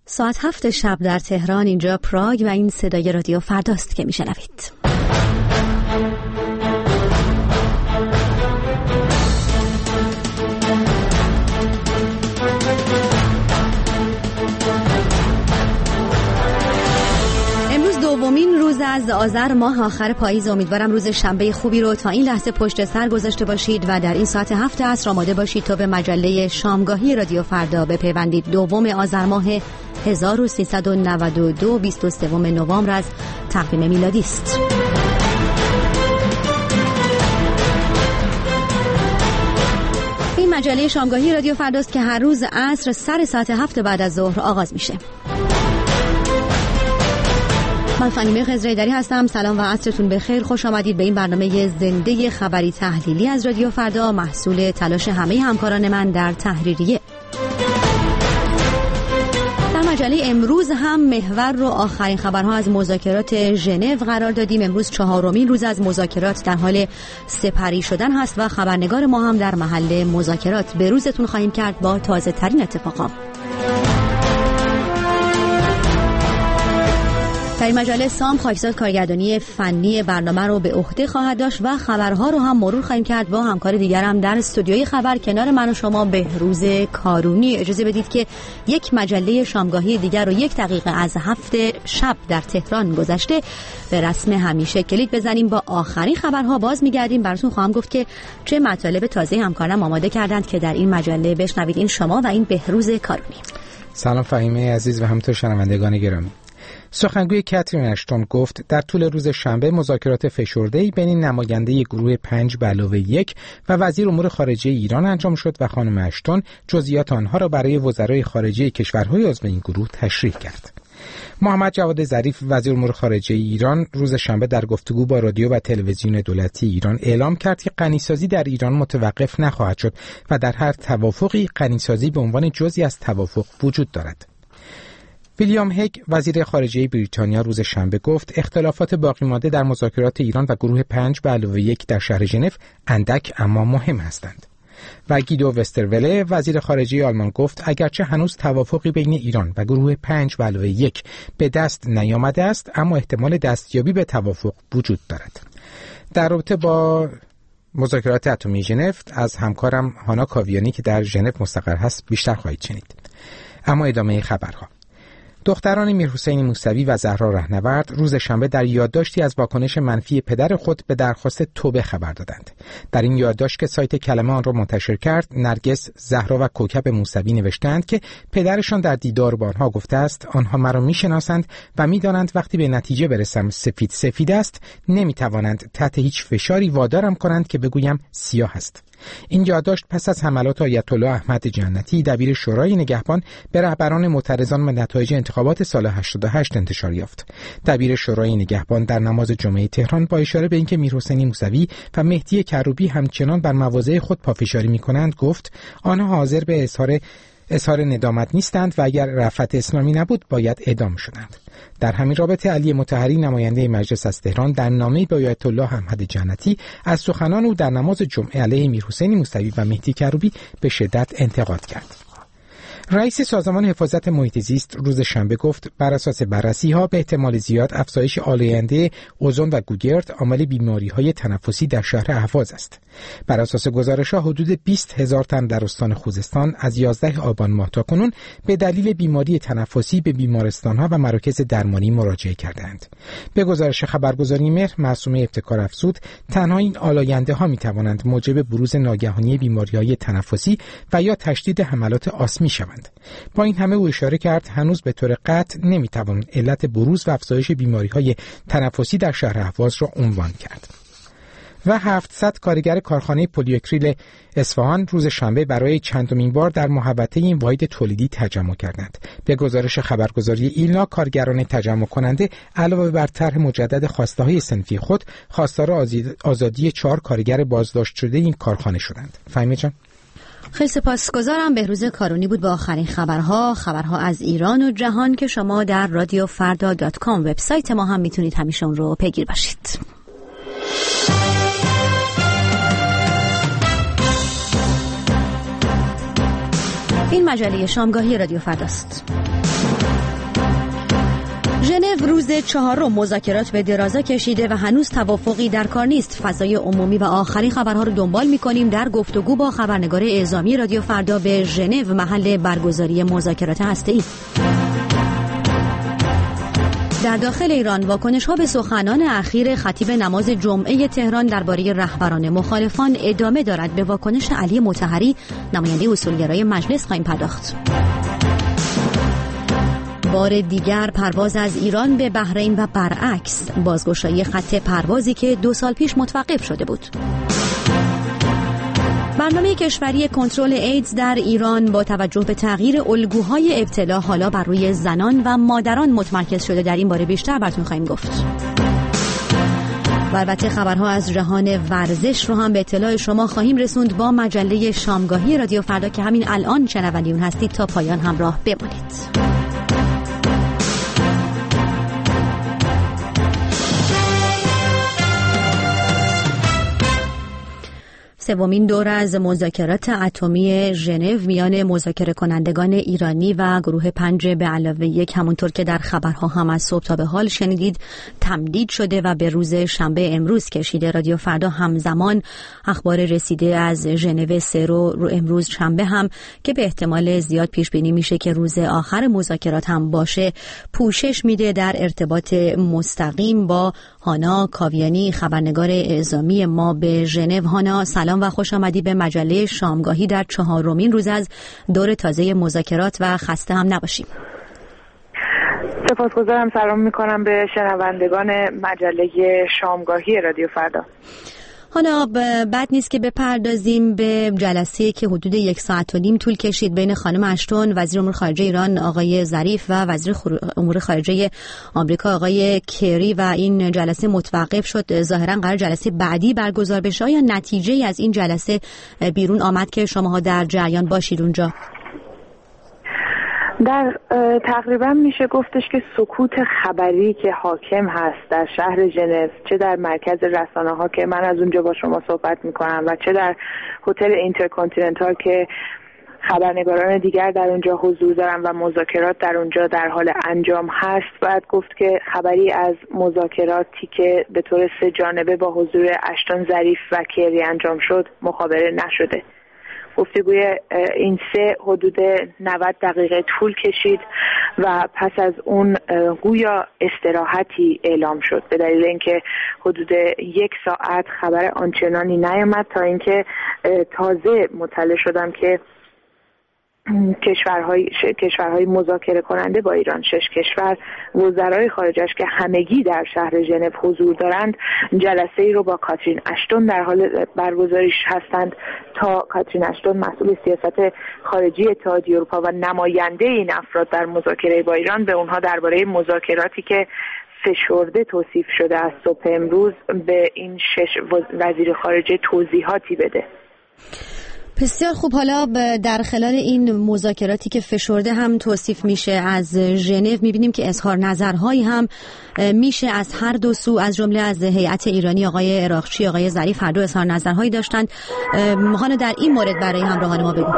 ساعت 7 شب در تهران، اینجا پراگ و این صدای رادیو فرداست که میشنوید. امروز دومین روز از آذر ماه، آخر پاییز. امیدوارم روز شنبه خوبی رو تا این لحظه پشت سر گذاشته باشید و در این ساعت 7 عصر آماده باشید تا به مجله شامگاهی رادیو فردا بپیوندید. دوم آذر ماه 1392، 23 نوامبر از تقویم میلادی است. این مجله شامگاهی رادیو فرداست که هر روز عصر سر ساعت 7 بعد از ظهر آغاز میشه. من فنیمه خضرایدری هستم. سلام و عصرتون بخیر. خوش آمدید به این برنامه زنده خبری تحلیلی از رادیو فردا، محصول تلاش همه همکاران من در تحریریه. در مجله امروز هم محور رو آخرین خبرها از مذاکرات ژنو قرار دادیم. امروز 4مین روز از مذاکرات در حال سپری شدن هست و خبرنگار ما هم در محل مذاکرات به روزتون خواهیم کرد با تازه ترین اتفاقات. در این مجله سام خاکزاد کارگردانی فنی برنامه رو به عهده خواهد داشت و خبرها رو هم مرور خواهیم کرد با همکار دیگرم در استودیوی خبر کنار من و شما بهروز کارونی. اجازه بدید که یک مجله شامگاهی دیگر رو 1 دقیقه از 7 شب در تهران گذشته به رسم همیشه کلید بزنیم. با آخرین خبرها باز میگردیم. براتون خواهم گفت که چه مطالب تازه همکارم آماده کردند که در این مجله بشنوید. این شما و این بهروز کارونی. سلام فهیمه عزیز و همینطور شنوندگان گرامی. سخنگوی کاترین اشتون گفت در طول روز شنبه مذاکرات فشرده‌ای بین نماینده گروه 5+1 و وزیر امور خارجه ایران انجام شد و خانم اشتون جزئیات آنها را برای وزرای خارجه کشورهای عضو این گروه تشریح کرد. محمد جواد ظریف وزیر امور خارجه ایران روز شنبه در گفتگو با رادیو و تلویزیون دولتی ایران اعلام کرد که غنیسازی در ایران متوقف نخواهد شد و در هر توافقی غنیسازی به عنوان جزئی از توافق وجود دارد. ویلیام هگ وزیر خارجه بریتانیا روز شنبه گفت اختلافات باقی مانده در مذاکرات ایران و گروه 5+1 در شهر ژنو اندک اما مهم هستند. و گیدو وستروله وزیر خارجه آلمان گفت اگرچه هنوز توافقی بین ایران و گروه 5+1 به دست نیامده است، اما احتمال دستیابی به توافق وجود دارد. در رابطه با مذاکرات اتمی ژنو از همکارم هانا کاویانی که در ژنو مستقر هست بیشتر خواهید شنید. اما ادامه خبرها. دختران میرحسین موسوی و زهرا رهنورد روز شنبه در یادداشتی از واکنش منفی پدر خود به درخواست توبه خبر دادند. در این یادداشت که سایت کلمه آن را منتشر کرد، نرگس، زهرا و کوکب موسوی نوشتند که پدرشان در دیدار با آنها گفته است آنها مرا میشناسند و میدانند وقتی به نتیجه برسم سفید است، نمیتوانند تحت هیچ فشاری وادارم کنند که بگویم سیاه است. این یادداشت پس از حملات آیت الله احمد جنتی دبیر شورای نگهبان به رهبران معترضان به نتایج انتخابات سال 88 انتشار یافت. دبیر شورای نگهبان در نماز جمعه تهران با اشاره به اینکه میرحسین موسوی و مهدی کروبی همچنان بر مواضع خود پافشاری می‌کنند گفت آنها حاضر به اظهار ندامت نیستند و اگر رفعت اسلامی نبود باید اعدام شدند. در همین رابطه علی مطهری نماینده مجلس از تهران در نامه‌ای به آیت الله احمد جنتی از سخنان او در نماز جمعه علیه میرحسین موسوی و مهدی کروبی به شدت انتقاد کرد. رئیس سازمان حفاظت محیط زیست روز شنبه گفت بر اساس بررسی‌ها به احتمال زیاد افزایش آلاینده اوزون و گوگرد عامل بیماری‌های تنفسی در شهر اهواز است. بر اساس گزارش‌ها حدود 20,000 تن در استان خوزستان از 11 آبان ماه تاکنون به دلیل بیماری تنفسی به بیمارستان‌ها و مراکز درمانی مراجعه کردند. به گزارش خبرگزاری مهر، معصومه ابتکار افزود تنها این آلاینده‌ها می‌توانند موجب بروز ناگهانی بیماری‌های تنفسی و یا تشدید حملات آسمی شوند. با این همه او اشاره کرد هنوز به طور قطع نمیتوان علت بروز و افزایش بیماری‌های تنفسی در شهر اهواز را عنوان کرد. و 700 کارگر کارخانه پلی‌اکریل اصفهان روز شنبه برای چندمین بار در محوطه این واحد تولیدی تجمع کردند. به گزارش خبرگزاری ایلنا، کارگران تجمع کننده علاوه بر طرح مجدد خواسته‌های صنفی خود، خواستار آزادی 4 کارگر بازداشت شده این کارخانه شدند. فهیمه جان؟ خیلی سپاسگزارم. بهروز کارونی بود با آخرین خبرها از ایران و جهان که شما در radiofarda.com وبسایت ما هم میتونید همیشه اون رو پیگیر باشید. این مجله شامگاهی رادیو فرداست. ژنو روز 4 مذاکرات به درازا کشیده و هنوز توافقی در کار نیست. فضای عمومی و آخرین خبرها رو دنبال می‌کنیم در گفتگو با خبرنگار اعزامی رادیو فردا به ژنو، محل برگزاری مذاکرات هسته‌ای. در داخل ایران واکنش‌ها به سخنان اخیر خطیب نماز جمعه تهران درباره رهبران مخالفان ادامه دارد. به واکنش علی مطهری، نماینده اصولگرای مجلس، خواهیم پرداخت. بار دیگر پرواز از ایران به بحرین و برعکس، بازگشایی خط پروازی که 2 سال پیش متوقف شده بود. برنامه کشوری کنترل ایدز در ایران با توجه به تغییر الگوهای ابتلا حالا بر روی زنان و مادران متمرکز شده. در این باره بیشتر براتون خواهیم گفت. و البته خبرها از جهان ورزش رو هم به اطلاع شما خواهیم رسوند با مجله شامگاهی رادیو فردا که همین الان شنونده اون هستید. تا پایان همراه بمانید. سومین دور از مذاکرات اتمی ژنو میان مذاکره کنندگان ایرانی و گروه 5 به علاوه 1 همونطور که در خبرها هم از صبح تا به حال شنیدید تمدید شده و به روز شنبه امروز کشیده. رادیو فردا همزمان اخبار رسیده از ژنو 3 رو امروز شنبه هم که به احتمال زیاد پیش بینی میشه که روز آخر مذاکرات هم باشه پوشش میده در ارتباط مستقیم با هانا کاویانی، خبرنگار اعزامی ما به ژنو. هانا سلام و خوش آمدی به مجله شامگاهی در 4مین روز از دور تازه مذاکرات و خسته هم نباشیم. سپاسگزارم. سلام میکنم به شنوندگان مجله شامگاهی رادیو فردا. حالا بد نیست که بپردازیم به جلسه‌ای که حدود 1.5 ساعت طول کشید بین خانم اشتون، وزیر امور خارجه ایران آقای ظریف و وزیر امور خارجه آمریکا آقای کری و این جلسه متوقف شد. ظاهراً قرار جلسه بعدی برگزار بشه. یا نتیجه‌ای از این جلسه بیرون آمد که شماها در جریان باشید اونجا؟ در تقریبا میشه گفتش که سکوت خبری که حاکم هست در شهر ژنو، چه در مرکز رسانه‌ها که من از اونجا با شما صحبت میکنم و چه در هتل اینترکانتیننتال که خبرنگاران دیگر در اونجا حضور دارن و مذاکرات در اونجا در حال انجام هست، باید گفت که خبری از مذاکراتی که به طور 3 جانبه با حضور اشتون، ظریف و کری انجام شد مخابره نشده. گفتگوی این 3 حدود 90 دقیقه طول کشید و پس از اون گویا استراحتی اعلام شد به دلیل اینکه حدود 1 ساعت خبر آنچنانی نیامد تا اینکه تازه مطلع شدم که کشورهای مذاکره کننده با ایران، 6 کشور، وزرای خارجش که همگی در شهر ژنو حضور دارند، جلسه ای رو با کاترین اشتون در حال برگزاریش هستند تا کاترین اشتون مسئول سیاست خارجی اتحادیه اروپا و نماینده این افراد در مذاکره با ایران به اونها درباره مذاکراتی که فشرده توصیف شده از صبح امروز به این 6 وزیر خارجه توضیحاتی بده. بسیار خوب. حالا در خلال این مذاکراتی که فشرده هم توصیف میشه از ژنو، میبینیم که اظهار نظرهایی هم میشه از هر دو سو، از جمله از هیئت ایرانی آقای عراقچی، آقای ظریف، هر دو اظهار نظرهایی داشتند. ماهانه در این مورد برای همراهان ما بگو.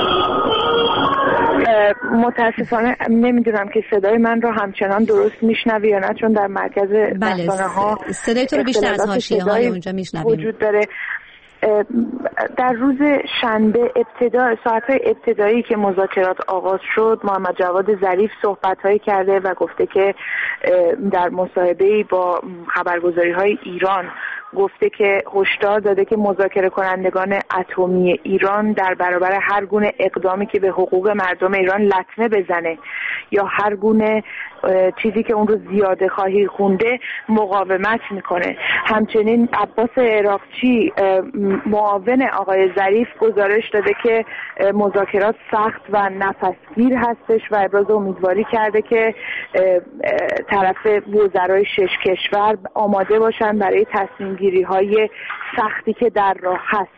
متاسفانه نمیدونم که صدای من رو همچنان درست میشنوی یا نه، چون در مرکز رسانه‌ها صدای تو رو بیشتر از حاشیه‌های اونجا میشنویم. وجود داره. در روز شنبه ساعت‌های ابتدایی که مذاکرات آغاز شد، محمد جواد ظریف صحبت‌هایی کرده و گفته که در مصاحبه‌ای با خبرگزاری‌های ایران گفته که هشدار داده که مذاکره کنندگان اتمی ایران در برابر هر گونه اقدامی که به حقوق مردم ایران لطمه بزنه یا هر گونه چیزی که اون رو زیاده خواهی خونده مقاومت میکنه. همچنین عباس عراقچی معاون آقای ظریف گزارش داده که مذاکرات سخت و نفسگیر هستش و ابراز امیدواری کرده که طرف وزرای 6 کشور آماده باشن برای تصمیم گیری های سختی که در راه هست.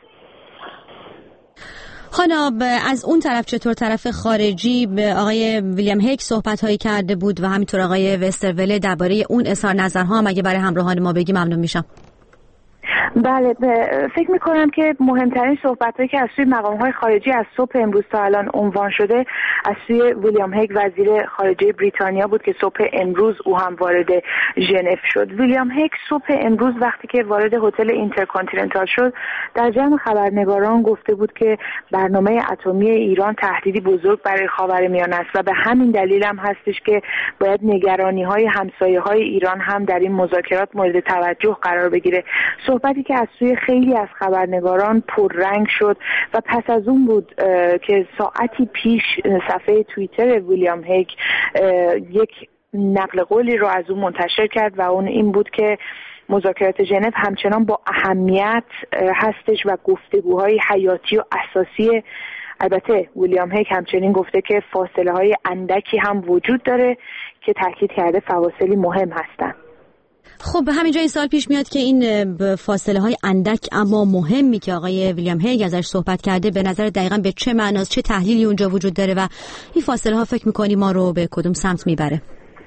حالا از اون طرف چطور طرف خارجی؟ به آقای ویلیام هیک صحبت هایی کرده بود و همینطور آقای وستروله درباره اون اظهار نظرها هم اگه برای همراهان ما بگی ممنون میشم. بله، فکر میکنم که مهمترین صحبت‌هایی که از سوی مقام‌های خارجی از صبح امروز تا الان عنوان شده از سوی ویلیام هیگ وزیر خارجه بریتانیا بود که صبح امروز او هم وارد ژنو شد. ویلیام هیگ صبح امروز وقتی که وارد هتل اینترکانتیننتال شد در جمع خبرنگاران گفته بود که برنامه اتمی ایران تهدیدی بزرگ برای خاورمیانه است و به همین دلیل هم هستش که باید نگرانی‌های همسایه‌های ایران هم در این مذاکرات مورد توجه قرار بگیره. صحبتی که از سوی خیلی از خبرنگاران پررنگ شد و پس از اون بود که ساعتی پیش صفحه توییتر ویلیام هیگ یک نقل قولی رو از اون منتشر کرد و اون این بود که مذاکرات ژنو همچنان با اهمیت هستش و گفتگوهای حیاتی و اساسی. البته ویلیام هیگ همچنین گفته که فاصله های اندکی هم وجود داره که تاکید کرده فواصلی مهم هستن. خب به همین جا این سوال پیش میاد که این فاصله های اندک اما مهمی که آقای ویلیام هیگ ازش صحبت کرده به نظر دقیقاً به چه معناست، چه تحلیلی اونجا وجود داره و این فاصله ها فکر میکنی ما رو به کدوم سمت میبره؟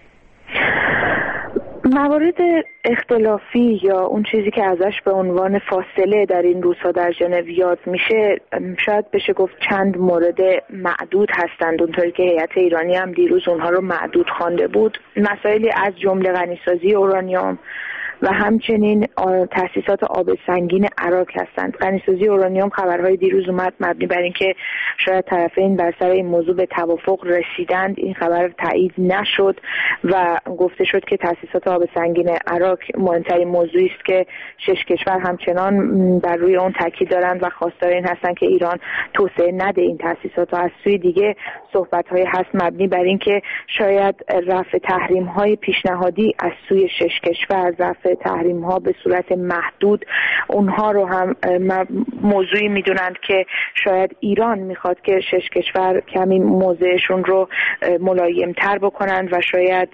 موارد اختلافی یا اون چیزی که ازش به عنوان فاصله در این روزها در ژنو یاد میشه شاید بشه گفت چند مورد معدود هستند، اونطوری که هیئت ایرانی هم دیروز اونها رو معدود خوانده بود. مسائلی از جمله غنیسازی اورانیوم و همچنین تأسیسات آب سنگین عراق هستند. غنیسازی اورانیوم خبرهای دیروز اومد مبنی بر اینکه شاید طرفین بر سر این موضوع به توافق رسیدند. این خبر تایید نشد و گفته شد که تأسیسات آب سنگین عراق مهمترین موضوعی است که 6 کشور همچنان بر روی اون تاکید دارند و خواستار این هستند که ایران توسعه نده این تأسیسات. و از سوی دیگه صحبت‌های هست مبنی بر اینکه شاید رفع تحریم‌های پیشنهادی از سوی 6 کشور، رفع تحریم ها به صورت محدود، اونها رو هم موضوعی میدونند که شاید ایران میخواد که 6 کشور کمی موضعشون رو ملایم تر بکنند و شاید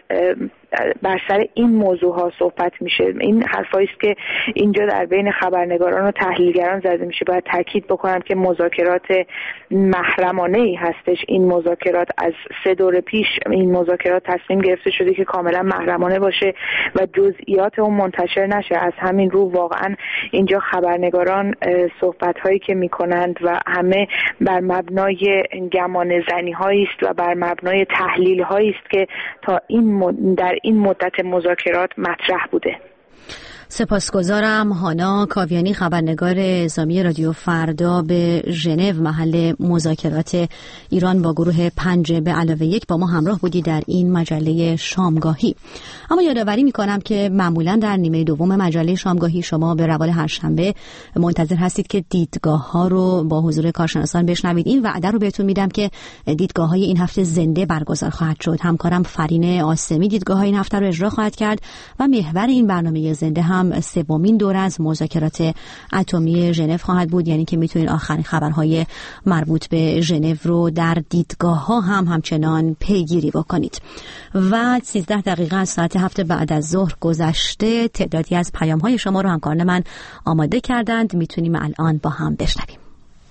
بر سر این موضوع ها صحبت میشه. این حرفایی است که اینجا در بین خبرنگاران و تحلیلگران زده میشه. باید تاکید بکنم که مذاکرات محرمانه ای هستش. این مذاکرات از 3 دور پیش این مذاکرات تصمیم گرفته شده که کاملا محرمانه باشه و جزئیات اون منتشر نشه. از همین رو واقعا اینجا خبرنگاران صحبت هایی که میکنند و همه بر مبنای گمان زنی هایی است و بر مبنای تحلیل هایی است که تا در این مدت مذاکرات مطرح بوده. سپاسگزارم. هانا کاویانی، خبرنگار اعزامی رادیو فردا به ژنو محل مذاکرات ایران با گروه 5+1 با ما همراه بودی در این مجله شامگاهی. اما یادآوری میکنم که معمولا در نیمه دوم مجله شامگاهی شما به روال هر شنبه منتظر هستید که دیدگاه ها رو با حضور کارشناسان بشنوید. این وعده رو بهتون میدم که دیدگاه های این هفته زنده برگزار خواهد شد. همکارم فرین آسمی دیدگاه های این هفته رو اجرا خواهد کرد و محور این برنامه زنده هم 3مین دوره از مذاکرات اتمی ژنو خواهد بود، یعنی که میتونید آخرین خبرهای مربوط به ژنو رو در دیدگاه ها هم همچنان پیگیری بکنید. و 13 دقیقه از ساعت 7 بعد از ظهر گذشته. تعدادی از پیام های شما رو همکاران من آماده کردند، میتونیم الان با هم بشنویم.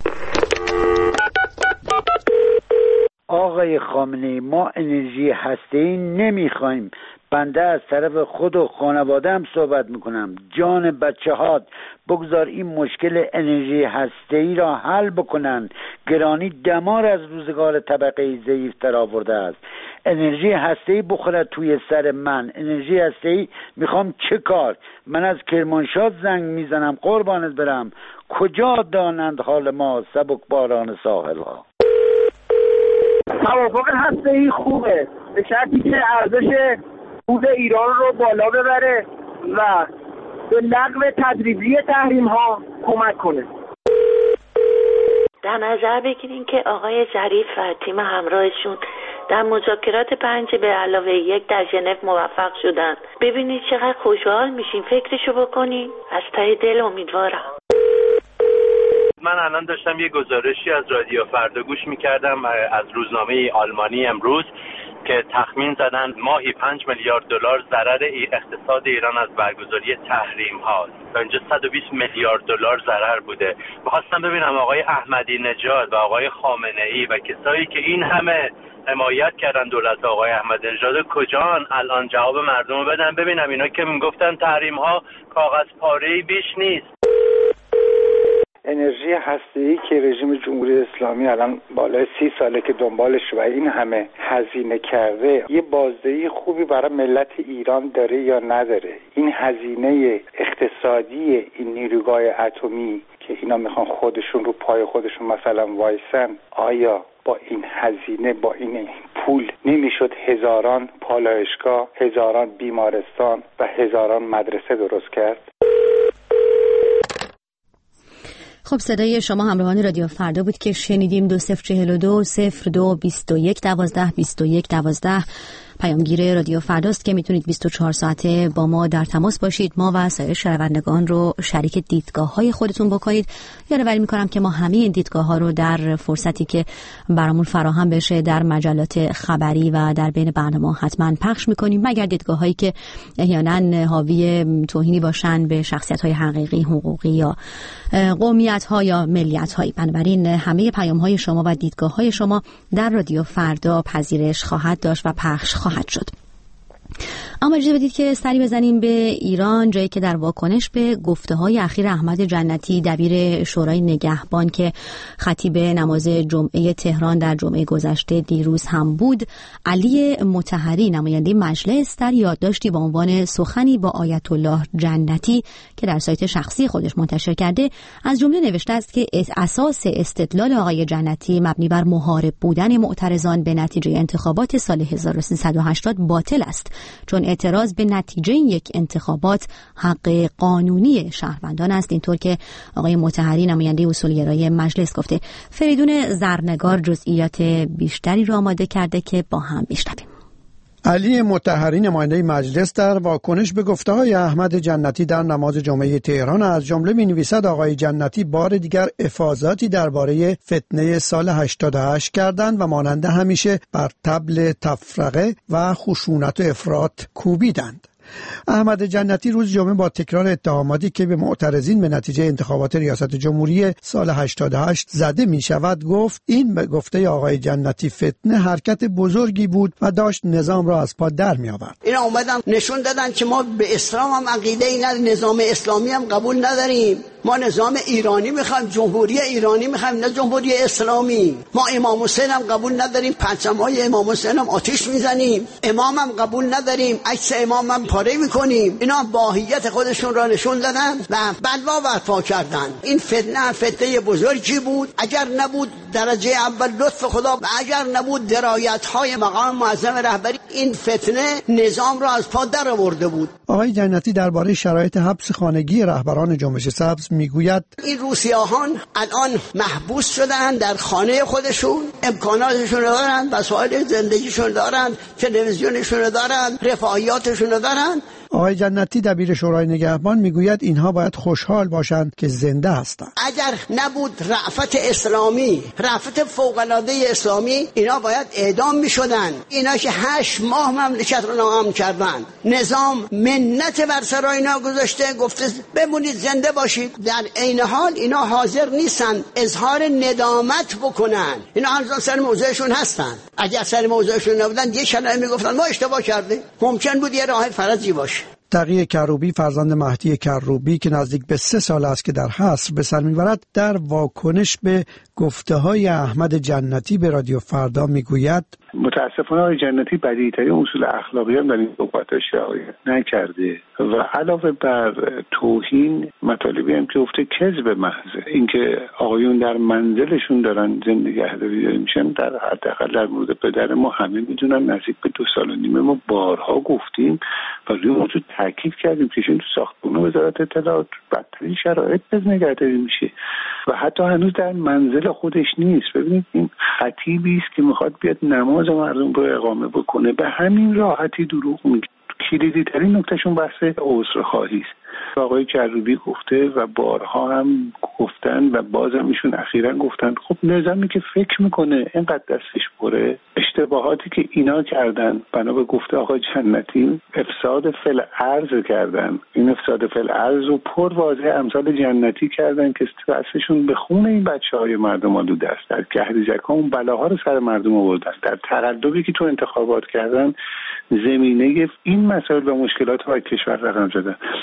آقای خامنه‌ای، ما انرژی هسته‌ای نمیخوایم. بنده از طرف خود و خانواده‌ام صحبت میکنم. جان بچه‌هات بگذار این مشکل انرژی هسته‌ای را حل بکنن. گرانی دمار از روزگار طبقه ضعیف‌تر آورده است. انرژی هسته‌ای بخورد توی سر من. انرژی هسته‌ای میخوام چه کار؟ من از کرمانشاه زنگ میزنم قربانت برم. کجا دانند حال ما سبک باران ساحل ها؟ توافق هسته‌ای خوبه به شرطی که ارزش پول ایران رو بالا ببره و به لغو تدریجی تحریم ها کمک کنه. در نظر بگیرین که آقای ظریف و تیم همراهشون در مذاکرات 5+1 در ژنو موفق شدن. ببینید چقدر خوشحال میشین، فکرشو بکنین. از ته دل امیدوارم. من الان داشتم یه گزارشی از رادیو فردا گوش میکردم از روزنامه آلمانی امروز که تخمین زدن ماهی 5 میلیارد دلار ضرر اقتصاد ایران از برگزاری تحریم هاست. تا اینجا 120 میلیارد دلار ضرر بوده. می‌خواستم ببینم آقای احمدی نژاد و آقای خامنه‌ای و کسایی که این همه حمایت کردن دولت آقای احمدی نژاد کجان الان جواب مردم رو بدن. ببینم اینا که میگفتن تحریم ها کاغذ پاره‌ای بیش نیست. انرژی هسته‌ای که رژیم جمهوری اسلامی الان بالای 30 ساله که دنبالش و این همه هزینه کرده، یه بازدهی خوبی برای ملت ایران داره یا نداره؟ این هزینه اقتصادی این نیروگاه اتمی که اینا میخوان خودشون رو پای خودشون مثلا وایسن، آیا با این هزینه، با این پول نمیشد هزاران پالایشگاه، هزاران بیمارستان و هزاران مدرسه درست کرد؟ خب صدای شما همراهان رادیو فردا بود که شنیدیم. 2042 02 21 12 21 12 پیامگیر رادیو فرداست که میتونید 24 ساعته با ما در تماس باشید. ما و سایر شنوندگان رو شریک دیدگاه‌های خودتون بکنید. یادآوری می‌کنم که ما همه این دیدگاه‌ها رو در فرصتی که برامون فراهم بشه در مجلات خبری و در بین برنامه حتما پخش می‌کنیم، مگر دیدگاه‌هایی که احیانا حاوی توهینی باشن به شخصیت‌های حقیقی، حقوقی یا قومیت‌ها یا ملیت‌های. بنابراین همه پیام‌های شما و دیدگاه‌های شما در رادیو فردا پذیرش خواهد داشت و پخش خواهد شد. اما اجازه بدید که سری بزنیم به ایران، جایی که در واکنش به گفته‌های اخیر احمد جنتی دبیر شورای نگهبان که خطیب نماز جمعه تهران در جمعه گذشته دیروز هم بود، علی مطهری نماینده مجلس در یادداشتی با عنوان سخنی با آیت الله جنتی که در سایت شخصی خودش منتشر کرده از جمله نوشته است که اساس استدلال آقای جنتی مبنی بر محارب بودن معترضان به نتیجه انتخابات سال 1380 باطل است، چون اعتراض به نتیجه یک انتخابات حق قانونی شهروندان است. اینطور که آقای مطهری نماینده اصولگرای مجلس گفته. فریدون زرنگار جزئیات بیشتری را آماده کرده که با هم بشنویم. علی مطهری نماینده مجلس در واکنش به گفته‌های احمد جنتی در نماز جمعه تهران از جمله می‌نویسد آقای جنتی بار دیگر افاضاتی درباره فتنه سال 88 کردند و مانند همیشه بر طبل تفرقه و خشونت و افراط کوبیدند. احمد جنتی روز جمعه با تکرار اتهاماتی که به معترضین به نتیجه انتخابات ریاست جمهوری سال 88 زده می شود گفت این به گفته آقای جنتی فتنه حرکت بزرگی بود و داشت نظام را از پا در می آورد. اینا اومدن نشون دادن که ما به اسلام هم عقیده ای نداریم، نظام اسلامی هم قبول نداریم، ما نظام ایرانی میخوایم، جمهوری ایرانی میخوایم، نه جمهوری اسلامی. ما امام حسین هم قبول نداریم، پرچم‌های امام حسین هم آتش میزنیم، امام هم قبول نداریم، عکس امام هم پاره میکنیم. اینا باهیت خودشون را نشون دادن و بلوا برپا کردن. این فتنه بزرگی بود. اگر نبود درجه اول لطف خدا و اگر نبود درایت‌های مقام معظم رهبری، این فتنه نظام را از پا در آورده بود. آقای جنتی درباره شرایط حبس خانگی رهبران جنبش سبز میگوید این روسیاهان الان محبوس شدن در خانه خودشون، امکاناتشون دارن، وسایل زندگیشون دارن، تلویزیونشون دارن، رفاهیاتشون دارن. آقای جنتی دبیر شورای نگهبان میگوید اینها باید خوشحال باشند که زنده هستند. اگر نبود رأفت اسلامی، رأفت فوق‌العاده اسلامی، اینا باید اعدام میشدن. اینا که 8 ماه مملکت رو ناامن کردن، نظام منت بر سر اینا گذاشته، گفته بمونید زنده باشید. در عین حال اینا حاضر نیستن اظهار ندامت بکنن. اینا هنوز سر موضعشون هستن. اگر سر موضعشون نبودن یه کلمه میگفتن ما اشتباه کردیم. ممکن بود یه راه فرجی باشه. تقی کروبی فرزند مهدی کروبی که نزدیک به 3 سال است که در حصر به سر میبرد در واکنش به گفته‌های احمد جنتی به رادیو فردا میگوید متاسفانه آقای جنتی بدیهی‌ترین اصول اخلاقی هم در این صحبتاش رعایت نکرده و علاوه بر توهین مطالبی هم که گفته کذب محض. اینکه آقایون در منزلشون دارن زندگی نگهداری میشن، در حداقل در مورد پدر ما همه میدونن، نزدیک به 2 سال و نیم ما بارها گفتیم و روی موضوع تاکید کردیم که این تو ساختمان وزارت اطلاعات بدترین شرایط نگهداری میشه و حتی هنوز در منزل خودش نیست. ببینید این خطیبی است که میخواد بیاد نماز مردم رو اقامه بکنه، به همین راحتی دروغ میگه. کلیدی ترین نکتهشون بحث عذرخواهی است. آقای کروبی گفته و بارها هم گفتن و بازم ایشون اخیراً گفتن خب نظامی که فکر میکنه اینقدر دستش پره، اشتباهاتی که اینا کردن بنا به گفته آقای جنتی افساد فعل ارض کردن، این افساد فعل ارض رو پر واضح امثال جنتی کردن که دستشون به خون این بچهای مردم آلوده است، در کهریزک‌ها اون بلاها رو سر مردم آوردن، در تقلبی که تو انتخابات کردن زمینه این مسائل و مشکلات رو کشور رقم زدن. ببین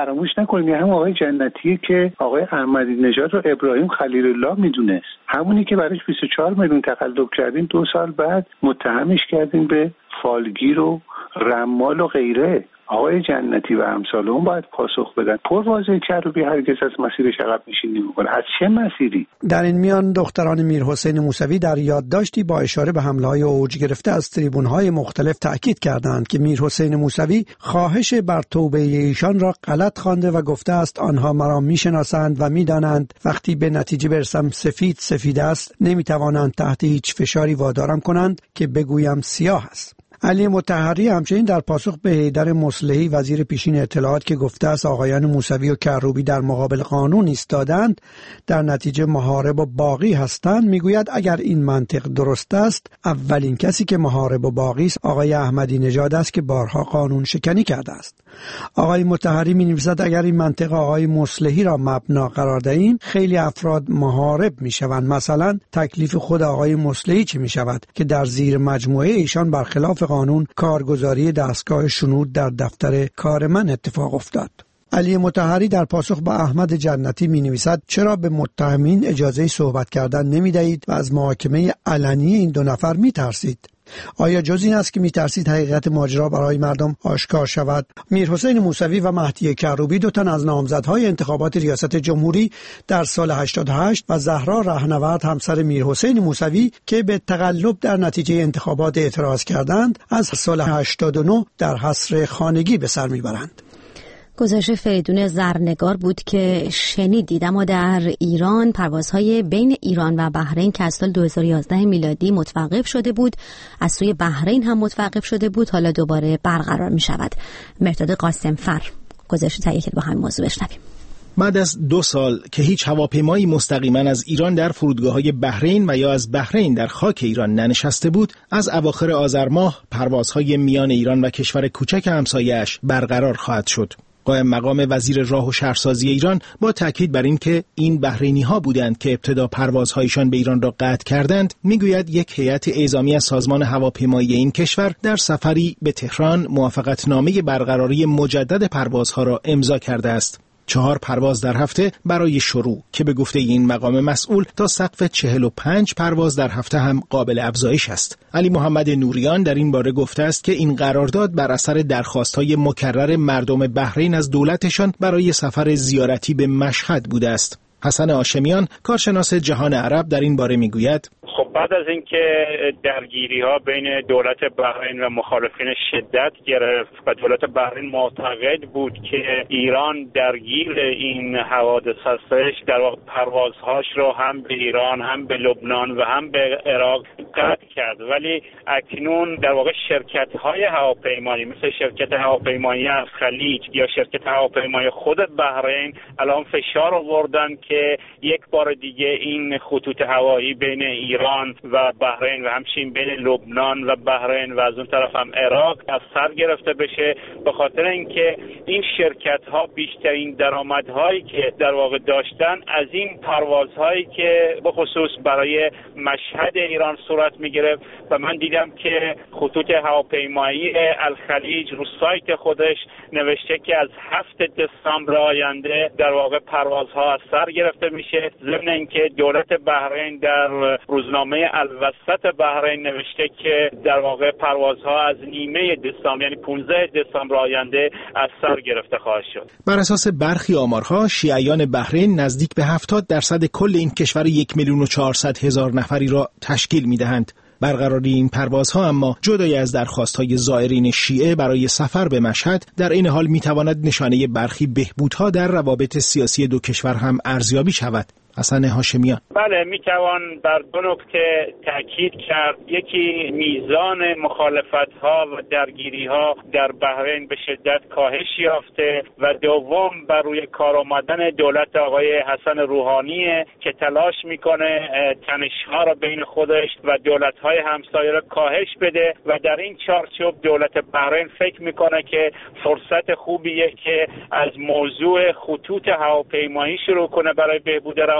فراموش نکنیم هم آقای جنتی که آقای احمدی نژاد رو ابراهیم خلیل الله میدونست، همونی که براش 24 میلیون تقلب کردین 2 سال بعد متهمش کردین به فالگیر و رمال و غیره. آقای جنتی و امثال اون باید پاسخ بدن. پروازه کروبی هرگز از مسیرش عقب نشینی نمی‌کنه. از چه مسیری؟ در این میان دختران میرحسین موسوی در یادداشتی با اشاره به حمله‌های اوج گرفته از تریبون‌های مختلف تأکید کردند که میرحسین موسوی خواهش بر توبه ایشان را غلط خوانده و گفته است آنها مرا میشناسند و میدانند وقتی به نتیجه برسم سفید است نمیتوانند تحت هیچ فشاری وادارم کنند که بگویم سیاه است. علی مطهری همچنین در پاسخ به حیدر مصلحی وزیر پیشین اطلاعات که گفته است آقایان موسوی و کروبی در مقابل قانون ایستادند در نتیجه محارب و باغی هستند میگوید اگر این منطق درست است اولین کسی که محارب و باغی است آقای احمدی نژاد است که بارها قانون شکنی کرده است. آقای مطهری می‌نویسد اگر این منطق آقای مصلحی را مبنا قرار دهیم خیلی افراد محارب میشوند. مثلا تکلیف خود آقای مصلحی چه میشود که در زیر مجموعه ایشان برخلاف قانون کارگزاری دستگاه شنود در دفتر کار من اتفاق افتاد. علی مطهری در پاسخ به احمد جنتی می نویسد چرا به متهمین اجازه صحبت کردن نمی دهید و از محاکمه علنی این 2 نفر می ترسید؟ آیا جز این است که می ترسید حقیقت ماجرا برای مردم آشکار شود؟ میرحسین موسوی و مهدی کروبی 2 تن از نامزدهای انتخابات ریاست جمهوری در سال 88 و زهرا رهنورد همسر میرحسین موسوی که به تقلب در نتیجه انتخابات اعتراض کردند از سال 89 در حصر خانگی به سر میبرند. گزارش فریدون زرنگار بود که شنیدید. اما در ایران پروازهای بین ایران و بحرین که از سال 2011 میلادی متوقف شده بود از سوی بحرین هم متوقف شده بود حالا دوباره برقرار می شود. مرداد قاسمفر گزارش تهیه کرد با همین موضوع بشنویم. بعد از 2 سال که هیچ هواپیمایی مستقیما از ایران در فرودگاه‌های بحرین و یا از بحرین در خاک ایران ننشسته بود، از اواخر آذر ماه پروازهای میان ایران و کشور کوچک همسایه‌اش برقرار خواهد شد. قائم مقام وزیر راه و شهرسازی ایران با تاکید بر این که این بحرینی‌ها بودند که ابتدا پروازهایشان به ایران را قطع کردند، میگوید یک هیئت اعزامی از سازمان هواپیمایی این کشور در سفری به تهران موافقتنامه برقراری مجدد پروازها را امضا کرده است. 4 پرواز در هفته برای شروع که به گفته این مقام مسئول تا سقف 45 پرواز در هفته هم قابل افزایش است. علی محمد نوریان در این باره گفته است که این قرارداد بر اثر درخواست‌های مکرر مردم بحرین از دولتشان برای سفر زیارتی به مشهد بوده است. حسن هاشمیان کارشناس جهان عرب در این باره میگوید خب بعد از اینکه درگیری‌ها بین دولت بحرین و مخالفین شدت گرفت و دولت بحرین معتقد بود که ایران درگیر این حوادث هستش، در واقع پروازهاش رو هم به ایران هم به لبنان و هم به عراق قطع کرد. ولی اکنون در واقع شرکت‌های هواپیمایی مثل شرکت هواپیمایی خلیج یا شرکت هواپیمایی خود بحرین الان فشار آوردن که یک بار دیگه این خطوط هوایی بین ایران و بحرین و همچنین بین لبنان و بحرین و از اون طرف هم عراق از سر گرفته بشه، به خاطر اینکه این شرکت ها بیشترین درآمدهایی که در واقع داشتن از این پروازهایی که به خصوص برای مشهد ایران صورت میگرفت. و من دیدم که خطوط هواپیمایی الخلیج رو سایت خودش نوشته که از 7 دسامبر آینده در واقع پروازها از سر گرفته میشه، ضمن اینکه دولت بحرین در روزنامه الوسط بحرین نوشته که در واقع پروازها از نیمه دسامبر یعنی 15 دسامبر آینده از سر گرفته خواهد شد. بر اساس برخی آمارها شیعیان بحرین نزدیک به 70% کل این کشور 1,400,000 نفری را تشکیل می‌دهند. برقراری این پروازها اما جدای از درخواست‌های زائرین شیعه برای سفر به مشهد در این حال می‌تواند نشانه برخی بهبودها در روابط سیاسی 2 کشور هم ارزیابی شود. حسن هاشمیان بله، میتوان بر 2 نکته تاکید کرد. یکی میزان مخالفت‌ها و درگیری‌ها در بحرین به شدت کاهش یافته و دوم بر روی کار آمدن دولت آقای حسن روحانی که تلاش میکنه تنش‌ها را بین خودش و دولت‌های همسایه را کاهش بده و در این چارچوب دولت بحرین فکر میکنه که فرصت خوبیه که از موضوع خطوط هواپیمایی شروع کنه برای بهبود روابط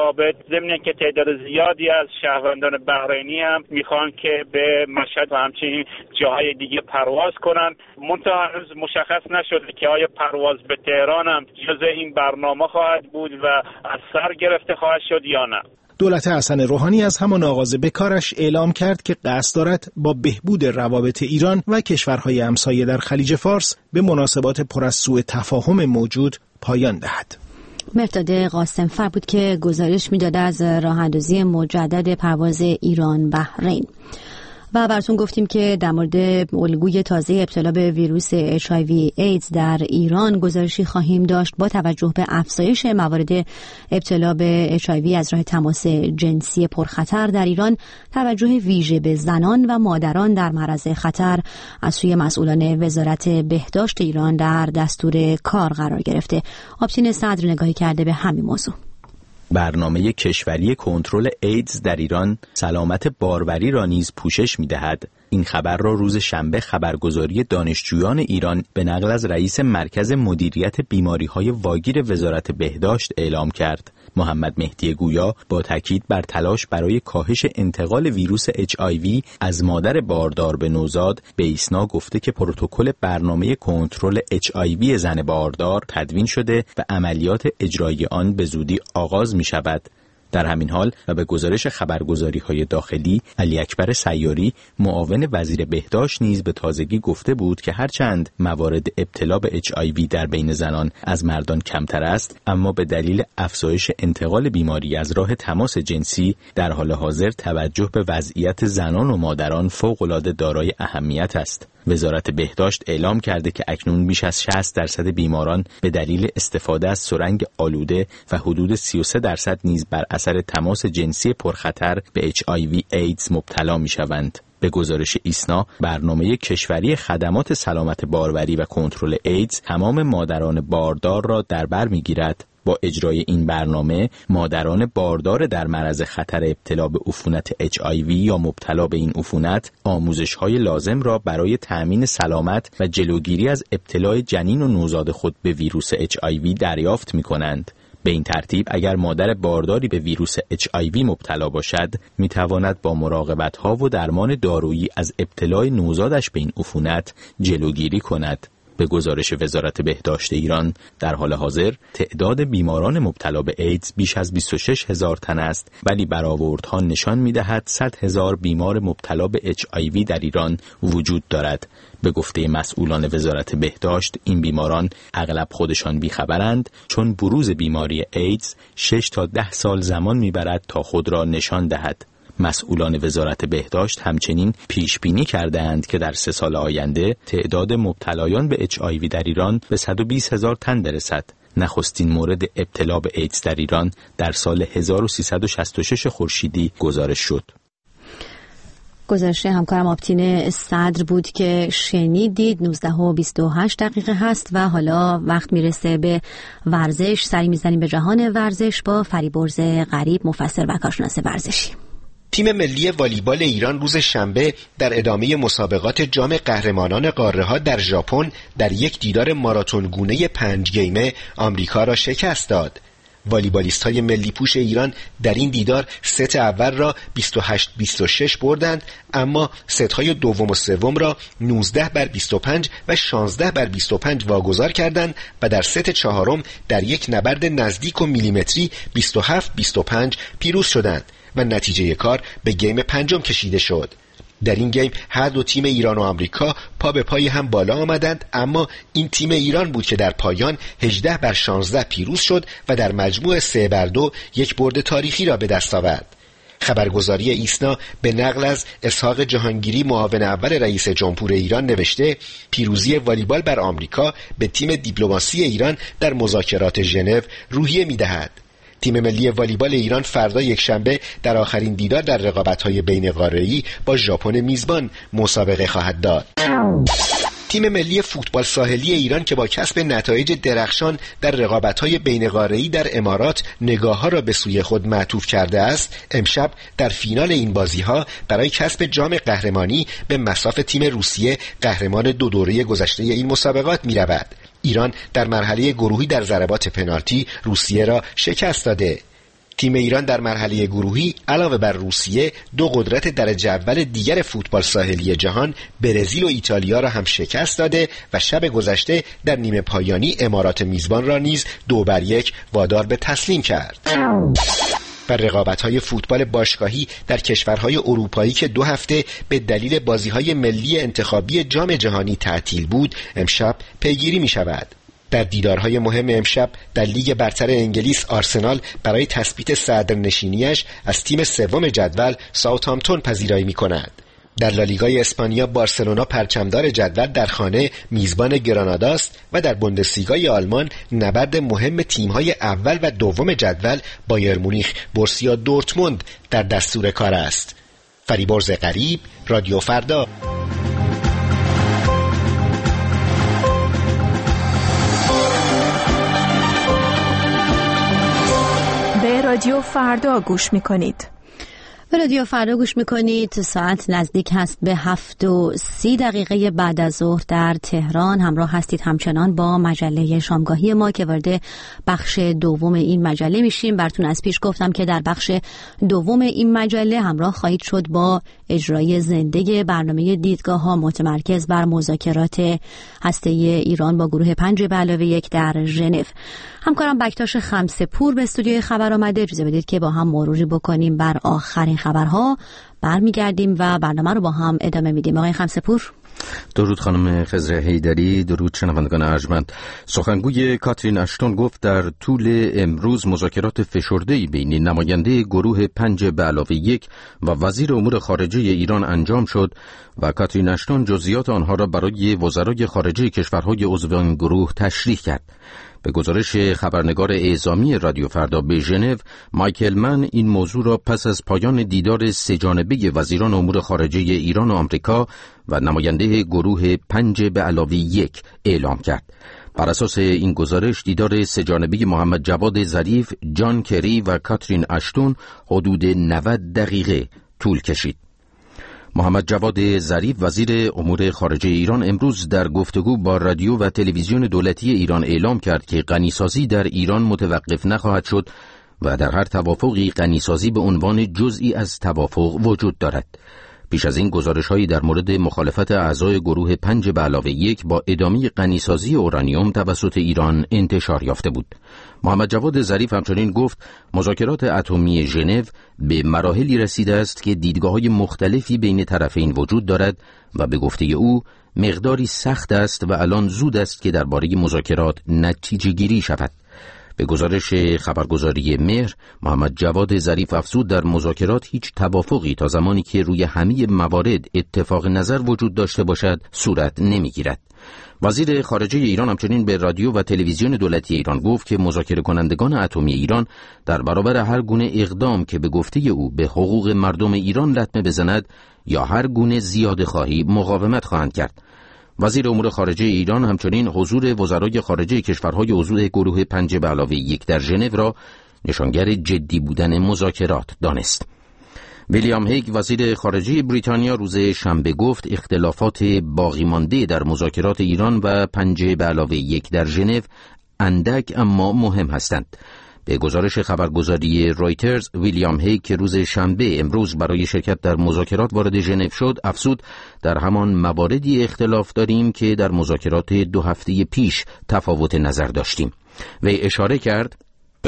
روابط، ضمن که تعداد زیادی از شهروندان بحرینی هم میخوان که به مشهد و همچنین جاهای دیگه پرواز کنن. منتها هنوز مشخص نشده که آیا پرواز به تهران هم جزء این برنامه خواهد بود و از سر گرفته خواهد شد یا نه. دولت حسن روحانی از همان آغاز بکارش اعلام کرد که قصد دارد با بهبود روابط ایران و کشورهای همسایه در خلیج فارس به مناسبات پر از سوء تفاهم موجود پایان دهد. مرداد قاسمفر بود که گزارش میداد از راه اندازی مجدد پرواز ایران بحرین. و براتون گفتیم که در مورد الگوی تازه ابتلا به ویروس HIV ایدز در ایران گزارشی خواهیم داشت با توجه به افزایش موارد ابتلا به HIV از راه تماس جنسی پرخطر در ایران. توجه ویژه به زنان و مادران در معرض خطر از سوی مسئولان وزارت بهداشت ایران در دستور کار قرار گرفته. آبتین صدر نگاهی کرده به همین موضوع. برنامه کشوری کنترل ایدز در ایران سلامت باروری را نیز پوشش می‌دهد. این خبر را روز شنبه خبرگزاری دانشجویان ایران به نقل از رئیس مرکز مدیریت بیماری‌های واگیر وزارت بهداشت اعلام کرد. محمد مهدی گویا با تاکید بر تلاش برای کاهش انتقال ویروس HIV از مادر باردار به نوزاد به ایسنا گفته که پروتکل برنامه کنترل HIV زن باردار تدوین شده و عملیات اجرایی آن به زودی آغاز می شود. در همین حال و به گزارش خبرگزاری‌های داخلی، علی اکبر سیاری معاون وزیر بهداشت نیز به تازگی گفته بود که هرچند موارد ابتلا به HIV در بین زنان از مردان کمتر است، اما به دلیل افزایش انتقال بیماری از راه تماس جنسی در حال حاضر توجه به وضعیت زنان و مادران فوق‌العاده دارای اهمیت است. وزارت بهداشت اعلام کرده که اکنون بیش از 60% بیماران به دلیل استفاده از سرنگ آلوده و حدود 33% نیز بر اثر تماس جنسی پرخطر به HIV ایدز مبتلا می‌شوند. به گزارش ایسنا، برنامه کشوری خدمات سلامت باروری و کنترل ایدز تمام مادران باردار را در بر می‌گیرد. با اجرای این برنامه، مادران باردار در معرض خطر ابتلا به عفونت HIV یا مبتلا به این عفونت آموزش‌های لازم را برای تأمین سلامت و جلوگیری از ابتلای جنین و نوزاد خود به ویروس HIV دریافت می‌کنند. به این ترتیب اگر مادر بارداری به ویروس HIV مبتلا باشد، می‌تواند با مراقبت‌ها و درمان دارویی از ابتلای نوزادش به این عفونت جلوگیری کند. به گزارش وزارت بهداشت ایران، در حال حاضر تعداد بیماران مبتلا به ایدز بیش از 26,000 تن است، ولی برآوردها نشان می‌دهد 100,000 بیمار مبتلا به HIV در ایران وجود دارد. به گفته مسئولان وزارت بهداشت، این بیماران اغلب خودشان بیخبرند، چون بروز بیماری ایدز 6 تا 10 سال زمان می‌برد تا خود را نشان دهد. مسئولان وزارت بهداشت همچنین پیش بینی کردند که در 3 سال آینده تعداد مبتلایان به HIV در ایران به 120,000 تن برسد. نخستین مورد ابتلا به ایدز در ایران در سال 1366 خورشیدی گزارش شد. گزارش همکارم آبتین صدر بود که شنیدید. 19:28 هست و حالا وقت میرسه به ورزش. سری میزنیم به جهان ورزش با فریبرز غریب، مفسر و کارشناس ورزشی. تیم ملی والیبال ایران روز شنبه در ادامه مسابقات جام قهرمانان قاره‌ها در ژاپن در یک دیدار ماراتون گونه 5 گیمه آمریکا را شکست داد. والیبالیست‌های ملی پوش ایران در این دیدار ست اول را 28-26 بردند، اما ست‌های دوم و سوم را 19-25 و 16-25 واگذار کردند و در ست چهارم در یک نبرد نزدیک و میلیمتری 27-25 پیروز شدند و نتیجه کار به گیم پنجم کشیده شد. در این گیم هر دو تیم ایران و آمریکا پا به پای هم بالا آمدند، اما این تیم ایران بود که در پایان 18-16 پیروز شد و در مجموع 3-2 یک برد تاریخی را به دست آورد. خبرگزاری ایسنا به نقل از اسحاق جهانگیری معاون اول رئیس جمهور ایران نوشته پیروزی والیبال بر آمریکا به تیم دیپلماسی ایران در مذاکرات ژنو روحیه می‌دهد. تیم ملی والیبال ایران فردا یکشنبه در آخرین دیدار در رقابت‌های بین‌قاره‌ای با ژاپن میزبان مسابقه خواهد داد. تیم ملی فوتبال ساحلی ایران که با کسب نتایج درخشان در رقابت‌های بین‌قاره‌ای در امارات نگاه‌ها را به سوی خود معطوف کرده است، امشب در فینال این بازی‌ها برای کسب جام قهرمانی به مصاف تیم روسیه قهرمان 2 دوره گذشته این مسابقات می‌رود. ایران در مرحله گروهی در ضربات پنالتی روسیه را شکست داده. تیم ایران در مرحله گروهی علاوه بر روسیه 2 قدرت درجه اول دیگر فوتبال ساحلی جهان برزیل و ایتالیا را هم شکست داده و شب گذشته در نیمه پایانی امارات میزبان را نیز 2-1 وادار به تسلیم کرد. و رقابت‌های فوتبال باشگاهی در کشورهای اروپایی که 2 هفته به دلیل بازی‌های ملی انتخابی جام جهانی تعطیل بود، امشب پیگیری می‌شود. در دیدارهای مهم امشب در لیگ برتر انگلیس آرسنال برای تثبیت صدرنشینیش از تیم 3 جدول ساوثهامپتون پذیرایی می‌کند. در لالیگای اسپانیا بارسلونا پرچمدار جدول در خانه میزبان گراناداست و در بوندسلیگای آلمان نبرد مهم تیم‌های اول و دوم جدول بایر مونیخ بورسیا دورتموند در دستور کار است. فریبرز غریب، رادیو فردا. به رادیو فردا گوش می‌کنید. به رادیو فردا گوش میکنید. ساعت نزدیک هست به 7:30 بعد از ظهر در تهران. همراه هستید همچنان با مجله شامگاهی ما که وارد بخش دوم این مجله میشیم. براتون از پیش گفتم که در بخش دوم این مجله همراه خواهید شد با اجرای زنده برنامه دیدگاه ها متمرکز بر مذاکرات هسته ایران با گروه 5+1 در ژنو. همکارم بکتاش خمسه‌پور به استودیوی خبر آمده. اجازه بدید که با هم مروری بکنیم بر آخرین خبرها، برمیگردیم و برنامه رو با هم ادامه میدیم. آقای خمسه‌پور. درود خانم خضر حیدری، درود شنوندگان ارجمند. سخنگوی کاترین اشتون گفت در طول امروز مذاکرات فشرده‌ای بین نماینده گروه 5+1 و وزیر امور خارجه ایران انجام شد و کاترین اشتون جزئیات آنها را برای وزرای خارجه کشورهای عضو این گروه تشریح کرد. به گزارش خبرنگار اعزامی رادیو فردا به ژنو، مایکل من این موضوع را پس از پایان دیدار 3 جانبه وزیران امور خارجه ایران و آمریکا و نماینده گروه 5+1 اعلام کرد. بر اساس این گزارش دیدار 3 جانبه محمد جواد ظریف، جان کری و کاترین اشتون حدود 90 دقیقه طول کشید. محمد جواد ظریف وزیر امور خارجه ایران امروز در گفتگو با رادیو و تلویزیون دولتی ایران اعلام کرد که غنیسازی در ایران متوقف نخواهد شد و در هر توافقی غنیسازی به عنوان جزئی از توافق وجود دارد. پیش از این گزارش‌هایی در مورد مخالفت اعضای گروه 5+1 با ادامه غنیسازی اورانیوم توسط ایران انتشار یافته بود. محمد جواد ظریف همچنین گفت مذاکرات اتمی ژنو به مراحلی رسیده است که دیدگاه‌های مختلفی بین طرفین وجود دارد و به گفته او مقداری سخت است و الان زود است که درباره مذاکرات نتیجه گیری شود. به گزارش خبرگزاری مهر، محمد جواد ظریف افزود در مذاکرات هیچ توافقی تا زمانی که روی همه موارد اتفاق نظر وجود داشته باشد صورت نمیگیرد. وزیر خارجه ایران همچنین به رادیو و تلویزیون دولتی ایران گفت که مذاکره کنندگان اتمی ایران در برابر هر گونه اقدام که به گفته او به حقوق مردم ایران لطمه بزند یا هر گونه زیاده خواهی مقاومت خواهند کرد. وزیر امور خارجه ایران همچنین حضور وزرای خارجه کشورهای عضو گروه 5+1 در ژنو را نشانگر جدی بودن مذاکرات دانست. ویلیام هیگ وزیر خارجه بریتانیا روز شنبه گفت اختلافات باقی مانده در مذاکرات ایران و 5+1 در ژنو اندک اما مهم هستند. به گزارش خبرگزاری رویترز، ویلیام هیگ که روز شنبه امروز برای شرکت در مذاکرات وارد ژنو شد، افزود در همان مواردی اختلاف داریم که در مذاکرات 2 هفته پیش تفاوت نظر داشتیم. وی اشاره کرد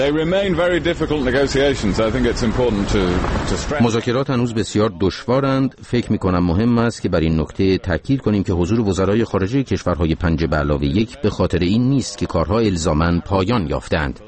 مذاکرات هنوز بسیار دشوارند. فکر می‌کنم مهم است که بر این نکته تاکید کنیم که حضور وزرای خارجه کشورهای 5+1 به خاطر این نیست که کارها الزاماً پایان یافتند.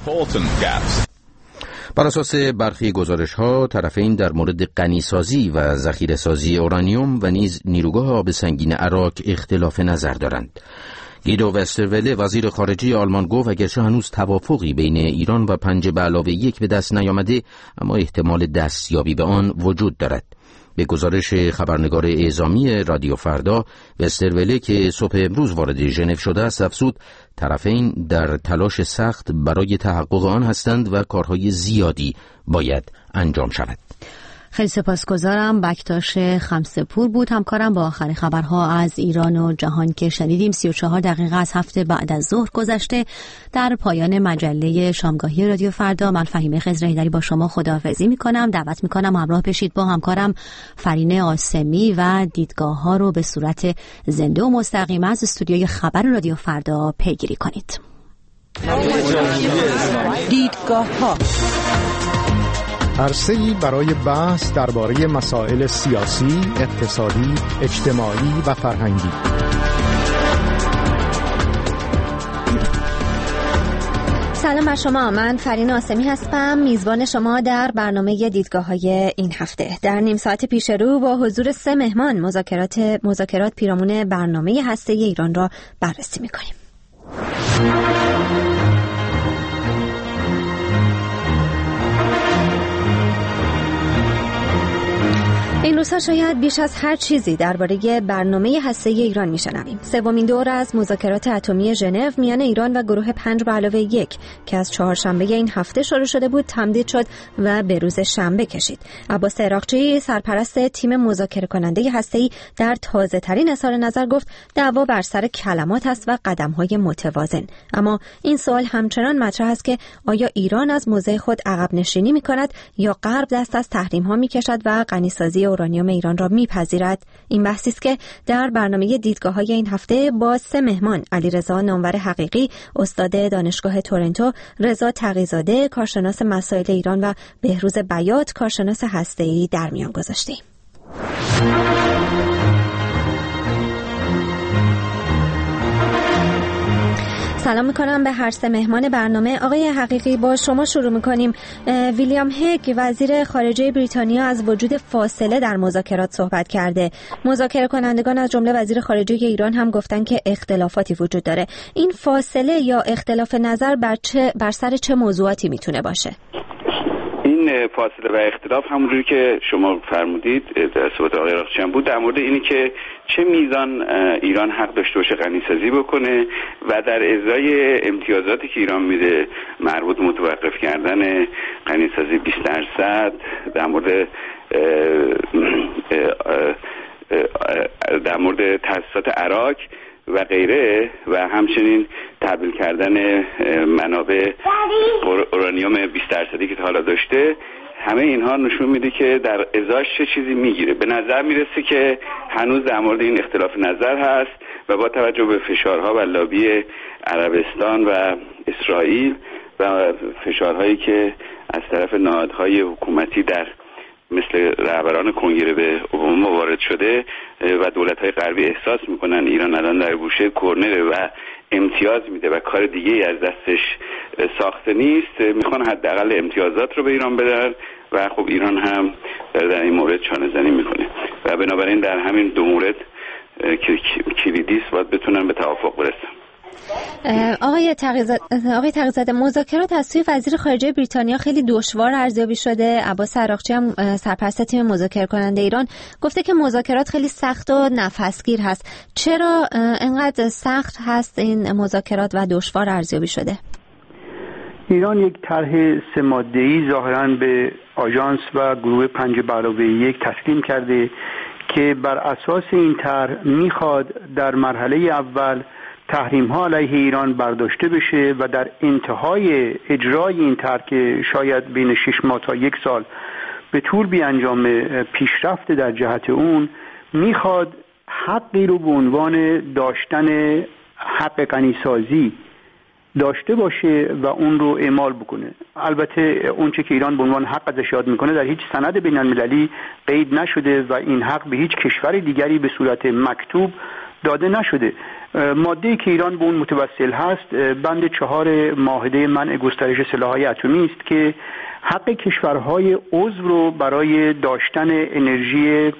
بر اساس برخی گزارش‌ها طرفین در مورد غنیسازی و ذخیره‌سازی اورانیوم و نیز نیروگاه آب سنگین عراق اختلاف نظر دارند. گیدو وستروله وزیر خارجه آلمان گفت اگرچه هنوز توافقی بین ایران و 5+1 به دست نیامده، اما احتمال دستیابی به آن وجود دارد. به گزارش خبرنگار اعزامی رادیو فردا، وستروله که صبح امروز وارد ژنو شده است افزود طرفین در تلاش سخت برای تحقق آن هستند و کارهای زیادی باید انجام شود. خیلی سپاسگزارم. بکتاش خمسه‌پور بود همکارم با آخرین خبرها از ایران و جهان که شنیدیم. 34 دقیقه از 7 بعد از ظهر گذشته. در پایان مجله شامگاهی رادیو فردا من فهیمه خضرهیدری با شما خداحافظی میکنم. دعوت میکنم همراه بشید با همکارم فرینه آسمی و دیدگاه ها رو به صورت زنده و مستقیم از استودیوی خبر رادیو فردا پیگیری کنید. دیدگاه ها عرصه‌ای برای بحث درباره مسائل سیاسی، اقتصادی، اجتماعی و فرهنگی. سلام بر شما، من فرینه آسمی هستم، میزبان شما در برنامه دیدگاه‌های این هفته. در نیم ساعت پیش رو با حضور 3 مهمان مذاکرات پیرامون برنامه هسته‌ای ایران را بررسی می‌کنیم. این روزها شاید بیش از هر چیزی درباره برنامه هسته‌ای ایران میشنویم. سومین دور از مذاکرات اتمی ژنو میان ایران و گروه 5+1 که از چهارشنبه این هفته شروع شده بود تمدید شد و به روز شنبه کشید. عباس عراقچی سرپرست تیم مذاکره کننده هسته‌ای در تازه‌ترین اظهار نظر گفت دعوا بر سر کلمات است و قدم‌های متوازن. اما این سوال همچنان مطرح است که آیا ایران از موضع خود عقب نشینی می‌کند یا غرب دست از تحریم‌ها می‌کشد و غنیسازی اورانیوم ایران را میپذیرد؟ این بحثی است که در برنامه دیدگاه‌های این هفته با 3 مهمان علیرضا نامور حقیقی استاد دانشگاه تورنتو، رضا تقی‌زاده کارشناس مسائل ایران و بهروز بیات کارشناس هسته‌ای در میان گذاشتیم. سلام میکنم به هر 3 مهمان برنامه. آقای حقیقی با شما شروع میکنیم. ویلیام هگ وزیر خارجه بریتانیا از وجود فاصله در مذاکرات صحبت کرده. مذاکره کنندگان از جمله وزیر خارجه ایران هم گفتن که اختلافاتی وجود داره. این فاصله یا اختلاف نظر بر سر چه موضوعاتی میتونه باشه؟ این فاصله و اختلاف همونجوری که شما فرمودید در صحبت آقای عراقچی بود در مورد اینی که چه میزان ایران حق داشته باشه غنیسازی بکنه و در ازای امتیازاتی که ایران میده مربوط متوقف کردن غنیسازی 20%، در مورد تأسیسات عراق و غیره و همچنین تبدیل کردن منابع اورانیوم 20% که تا حالا داشته، همه اینها نشون میده که در ازاش چه چیزی میگیره. به نظر میرسه که هنوز در مورد این اختلاف نظر هست و با توجه به فشارها و لابی عربستان و اسرائیل و فشارهایی که از طرف نهادهای حکومتی در مثل رهبران کنگره به اوباما وارد شده و دولت‌های غربی احساس میکنن ایران الان در گوشه کرنره و امتیاز میده و کار دیگه از دستش ساخته نیست، میخوان حداقل امتیازات رو به ایران بدن و خب ایران هم در این مورد چانه زنی میکنه و بنابراین در همین 2 مورد که کلیدی است باید بتونن به توافق برسن. آقای تقی‌زاده، مذاکرات از سوی وزیر خارجه بریتانیا خیلی دشوار ارزیابی شده. عباس عراقچی هم سرپرست تیم مذاکره کننده ایران گفته که مذاکرات خیلی سخت و نفسگیر هست. چرا انقدر سخت هست این مذاکرات و دشوار ارزیابی شده؟ ایران یک طرح 3 ماده‌ای ظاهراً به آژانس و گروه 5+1 تسلیم کرده که بر اساس این طرح میخواد در مرحله اول تحریم‌ها علیه ایران برداشته بشه و در انتهای اجرای این طرح که شاید بین 6 ماه تا 1 سال به طول بیانجام پیشرفت در جهت اون، میخواد حقی رو به عنوان داشتن حق غنیسازی داشته باشه و اون رو اعمال بکنه. البته اون چه که ایران به عنوان حق ازش یاد میکنه در هیچ سند بین‌المللی قید نشده و این حق به هیچ کشور دیگری به صورت مکتوب داده نشده. ماده‌ای که ایران به اون متوسل هست بند 4 معاهده منع گسترش سلاح‌های اتمی است که حق کشورهای عضو رو برای داشتن انرژی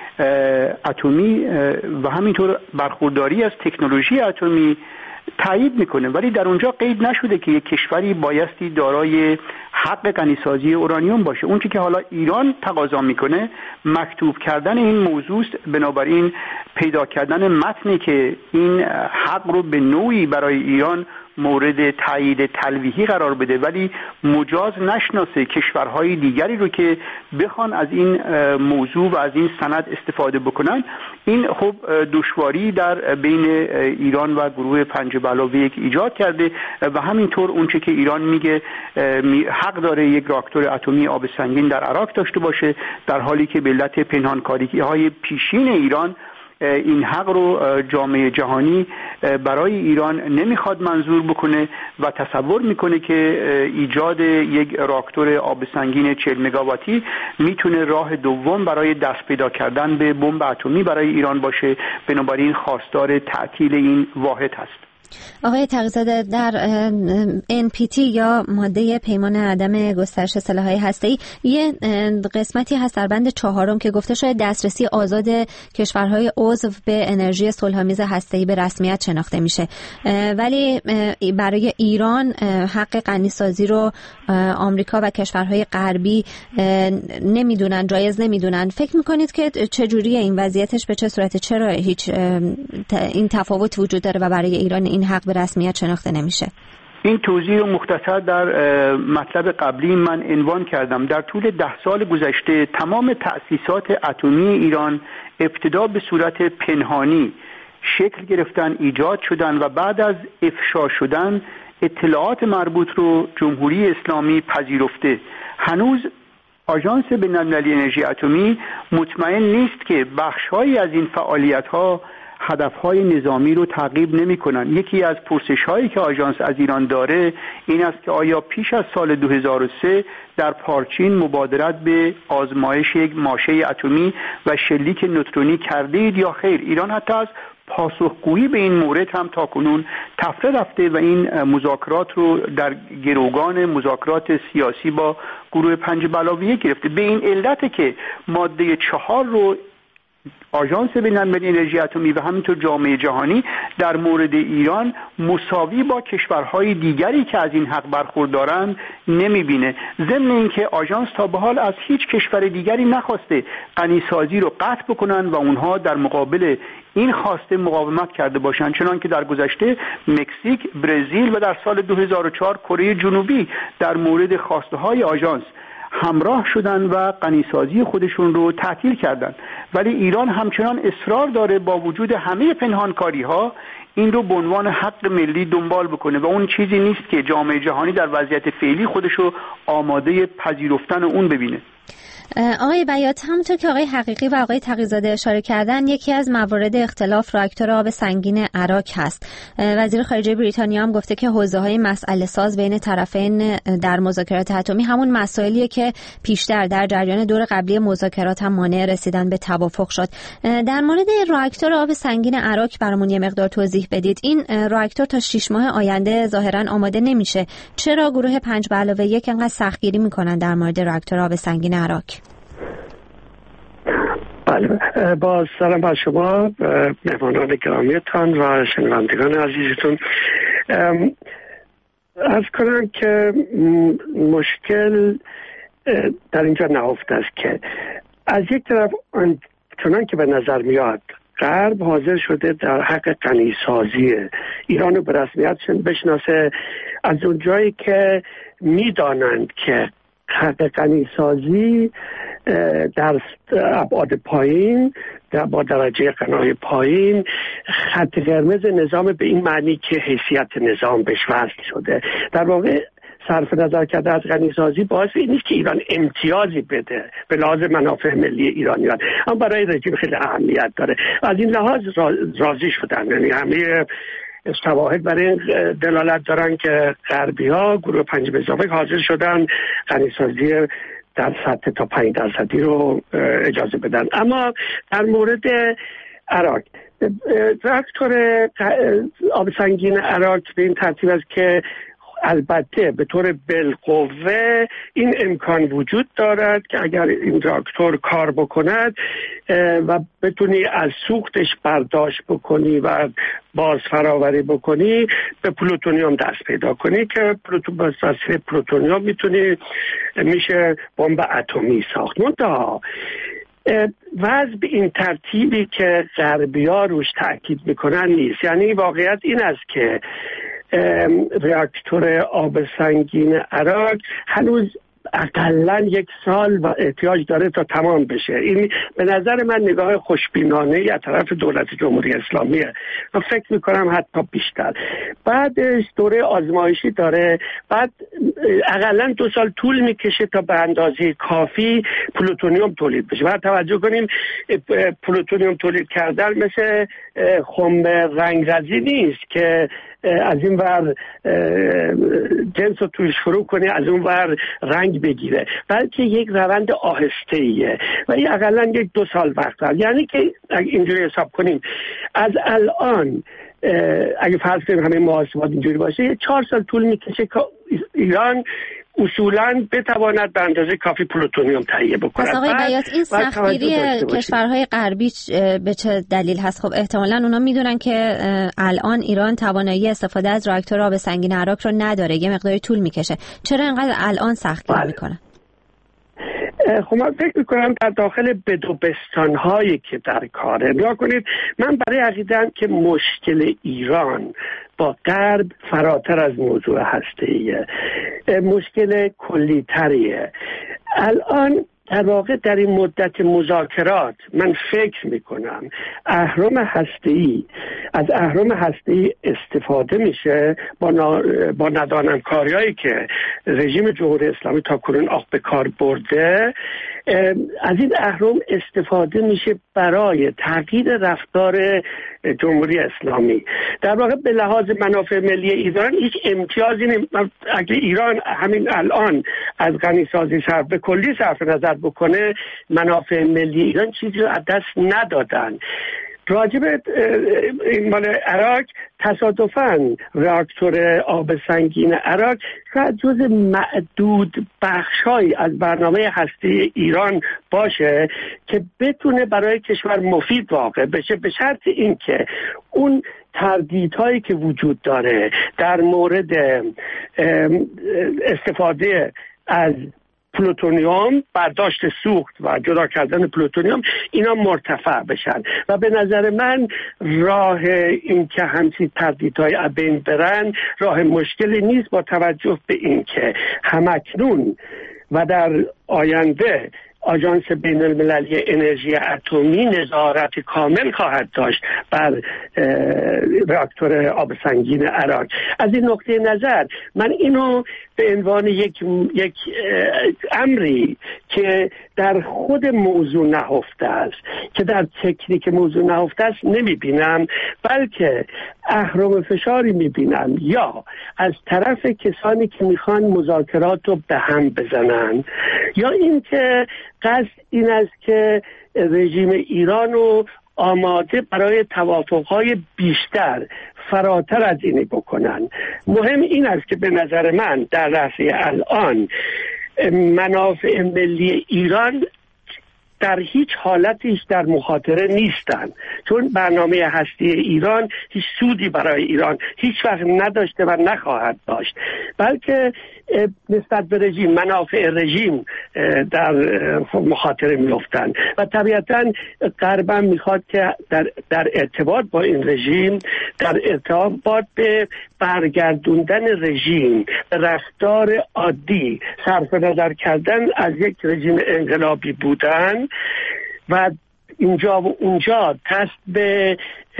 اتمی و همینطور برخورداری از تکنولوژی اتمی تایید میکنه، ولی در اونجا قید نشده که یک کشوری بایستی دارای حق غنیسازی اورانیوم باشه. اون چیزی که حالا ایران تقاضا میکنه مکتوب کردن این موضوع است. بنابراین پیدا کردن متنی که این حق رو به نوعی برای ایران مورد تایید تلویحی قرار بده ولی مجاز نشناسه کشورهای دیگری رو که بخوان از این موضوع و از این سند استفاده بکنن. این خب دشواری در بین ایران و گروه 5+1 ایجاد کرده و همینطور اونچه که ایران میگه حق داره یک راکتور اتمی آب سنگین در عراق داشته باشه، در حالی که به علت پنهانکاری‌های پیشین ایران این حق رو جامعه جهانی برای ایران نمیخواد منظور بکنه و تصور میکنه که ایجاد یک راکتور آب سنگین 40 مگاواتی میتونه راه دوم برای دست پیدا کردن به بمب اتمی برای ایران باشه. بنابراین خواستار تعطیل این واحد هست. آقای تقی‌زاده، در NPT یا ماده پیمان عدم گسترش سلاح‌های هسته‌ای یه قسمتی هست در بند 4 که گفته شده دسترسی آزاد کشورهای عضو به انرژی صلح‌آمیز هسته‌ای به رسمیت شناخته میشه، ولی برای ایران حق غنی‌سازی رو آمریکا و کشورهای غربی نمیدونن، جایز نمیدونن. فکر میکنید که چجوریه این وضعیتش، به چه صورته، چرا هیچ این تفاوت وجود داره و برای ایران این حق به رسمیت شناخته نمیشه؟ این توضیح رو مختصر در مطلب قبلی من عنوان کردم. در طول 10 سال گذشته تمام تأسیسات اتمی ایران ابتدا به صورت پنهانی شکل گرفتن، ایجاد شدن و بعد از افشا شدن اطلاعات مربوط رو جمهوری اسلامی پذیرفته. هنوز آژانس بین‌المللی انرژی اتمی مطمئن نیست که بخش‌هایی از این فعالیت‌ها هدفهای نظامی رو تعقیب نمی‌کنند. یکی از پرسش‌هایی که آژانس از ایران داره این است که آیا پیش از سال 2003 در پارچین مبادرت به آزمایش یک ماشه اتمی و شلیک نوترونی کرده اید یا خیر؟ ایران حتی از پاسخگویی به این مورد هم تاکنون تفره رفته و این مذاکرات رو در گروگان مذاکرات سیاسی با گروه 5+1 گرفته. به این علت که ماده 4 رو آژانس بین‌المللی انرژی اتمی و همینطور جامعه جهانی در مورد ایران مساوی با کشورهای دیگری که از این حق برخوردارند نمیبینه. ضمن اینکه آژانس تا به حال از هیچ کشور دیگری نخواسته غنی‌سازی رو قطع بکنن و اونها در مقابل این خواسته مقاومت کرده باشند، چنان که در گذشته مکزیک، برزیل و در سال 2004 کره جنوبی در مورد خواسته های آژانس همراه شدن و غنی‌سازی خودشون رو تعطیل کردن. ولی ایران همچنان اصرار داره با وجود همه پنهانکاری ها این رو به عنوان حق ملی دنبال بکنه و اون چیزی نیست که جامعه جهانی در وضعیت فعلی خودش رو آماده پذیرفتن اون ببینه. آقای بیات، همونطور که آقای حقیقی و آقای تقی‌زاده اشاره کردن، یکی از موارد اختلاف راکتور آب سنگین عراق هست. وزیر خارجه بریتانیا هم گفته که حوزه‌های مسئله ساز بین طرفین در مذاکرات اتمی همون مسائلیه که پیشتر در جریان دور قبلی مذاکرات هم مانع رسیدن به توافق شد. در مورد راکتور آب سنگین عراق برامون یه مقدار توضیح بدید. این راکتور تا 6 ماه آینده ظاهراً آماده نمیشه. چرا گروه 5+1 انقدر سختگیری میکنن در مورد راکتور آب سنگین عراق؟ بله، با سلام بر شما مهمانان گرامیتان و شنوندگان عزیزتون. عرض کنم که مشکل در اینجا نهفته است که از یک طرف چنان که به نظر میاد غرب حاضر شده در حق غنی‌سازی ایران رو به رسمیت بشناسه، از اون جایی که میدانند که حق غنی‌سازی در ابعاد پایین با درجه غنای پایین خط قرمز نظام به این معنی که حیثیت نظام بهش وصل شده. در واقع صرف نظر کرده از غنی‌سازی باعث این نیست که ایران امتیازی بده به لحاظ منافع ملی ایرانیان، اما برای رژیم خیلی اهمیت داره. از این لحاظ راضی شدن، یعنی همه شواهد برای دلالت دارن که غربی‌ها گروه 5+1 حاضر شدن غنی‌سازی در سطح تا 5% رو اجازه بدن. اما در مورد عراق، راکتور آب سنگین عراق به این ترتیب است که البته به طور بالقوه این امکان وجود دارد که اگر این راکتور کار بکند و بتونی از سوختش برداشت بکنی و باز فراوری بکنی به پلوتونیوم دست پیدا کنی که پلوتونیوم میشه بمب اتمی ساخت. منتها وضع به این ترتیبی که غربی‌ها روش تاکید میکنن نیست. یعنی واقعیت این است که راکتور آب سنگین عراق هنوز اقلا 1 سال و احتیاج داره تا تمام بشه. این به نظر من نگاه خوشبینانه از طرف دولت جمهوری اسلامیه. من فکر میکنم حتی بیشتر. بعدش دوره آزمایشی داره، بعد اقلا 2 سال طول میکشه تا به اندازه کافی پلوتونیوم تولید بشه. بعد توجه کنیم پلوتونیوم تولید کردن مثل خم رنگرزی نیست که از این ور جنس رو توش فرو کنه از اون ور رنگ بگیره، بلکه یک روند آهسته‌ایه و این اقلا 1-2 سال وقت داره. یعنی که اینجوری حساب کنیم از الان اگه فرض کنیم همه محاسبات اینجوری باشه 4 سال طول میکشه که ایران اصولاً بتواند به اندازه کافی پلوتونیوم تهیه بکنه. پس آقای بیات این سختگیری کشورهای غربی به چه دلیل هست؟ خب احتمالاً اونا میدونن که الان ایران توانایی استفاده از راکتور آب سنگین عراق رو نداره، یه مقداری طول میکشه. چرا اینقدر الان سختگیری میکنن؟ خب من فکر میکنم در داخل بدوبستان‌هایی که در کاره. نگاه کنید، من برای عقیده‌ام که مشکل ایران با غرب فراتر از موضوع هسته‌ایه، مشکل کلی‌تریه. الان در واقع در این مدت مذاکرات من فکر میکنم اهرم هسته‌ای از اهرم هسته‌ای استفاده میشه با ندانم کاریایی که رژیم جمهوری اسلامی تا کنون به کار برده. از این اهرم استفاده میشه برای تغییر رفتار جمهوری اسلامی. در واقع به لحاظ منافع ملی ایران هیچ امتیازی نیست. اگه ایران همین الان از غنیسازی به کلی صرف نظر بکنه، منافع ملی ایران چیزی رو از دست ندادن. راجب این مال عراق تصادفاً راکتور آب سنگین عراق شاید جز معدود بخش‌هایی از برنامه هسته ایران باشه که بتونه برای کشور مفید واقع بشه، به شرط اینکه اون تردیدهایی که وجود داره در مورد استفاده از پلوتونیوم، برداشت سوخت و جدا کردن پلوتونیوم، اینا مرتفع بشن. و به نظر من راه این که همچین تردیدهای از بین برن راه مشکلی نیست، با توجه به این که همکنون و در آینده آژانس بین المللی انرژی اتمی نظارت کامل خواهد داشت بر راکتور آب سنگین عراق. از این نقطه نظر من اینو به عنوان یک امری که در خود موضوع نهفته است، که در تکنیک موضوع نهفته است نمیبینم، بلکه اهرم فشاری میبینم یا از طرف کسانی که میخوان مذاکرات رو به هم بزنن، یا اینکه قصد این است که رژیم ایران رو آماده برای توافقهای بیشتر فراتر از اینی بکنن. مهم این است که به نظر من در لحظه الان منافع ملی ایران در هیچ حالتیش در مخاطره نیستن، چون برنامه هستی ایران هیچ سودی برای ایران هیچ وقت نداشته و نخواهد داشت، بلکه نسبت به رژیم، منافع رژیم در مخاطره میافتند و طبیعتاً غرب هم میخواد که در ارتباط با این رژیم، در ارتباط به برگردوندن رژیم به رفتار عادی، صرف نظر کردن از یک رژیم انقلابی بودن و اینجا و اونجا دست به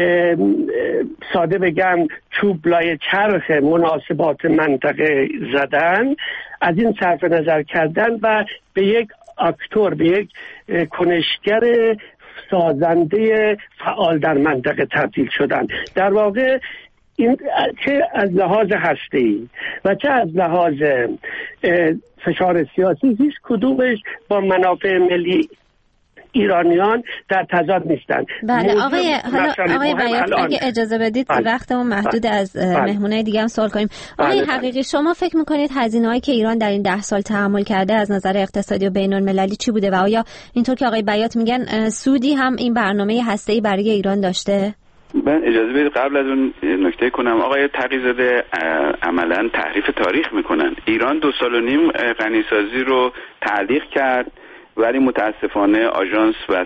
ساده بگم چوب لای چرخ مناسبات منطقه زدن، از این صرف نظر کردن و به یک اکتور، به یک کنشگر سازنده فعال در منطقه تبدیل شدن. در واقع این چه از لحاظ هسته‌ای و چه از لحاظ فشار سیاسی هیچ کدومش با منافع ملی ایرانیان در تضاد نیستن. بله آقای بیات اگه اجازه بدید وقتمون محدود، از مهمونای دیگه هم سوال کنیم. آقای حقیقی، شما فکر میکنید هزینه‌هایی که ایران در این 10 سال تحمل کرده از نظر اقتصادی و بین‌المللی چی بوده و آیا اینطور که آقای بیات میگن سودی هم این برنامه هسته‌ای برای ایران داشته؟ من اجازه بدید قبل از اون نکته کنم. آقای تقی‌زاده عملاً تحریف تاریخ میکنن. ایران 2.5 سال غنیسازی رو تعلیق کرد ولی متاسفانه آژانس و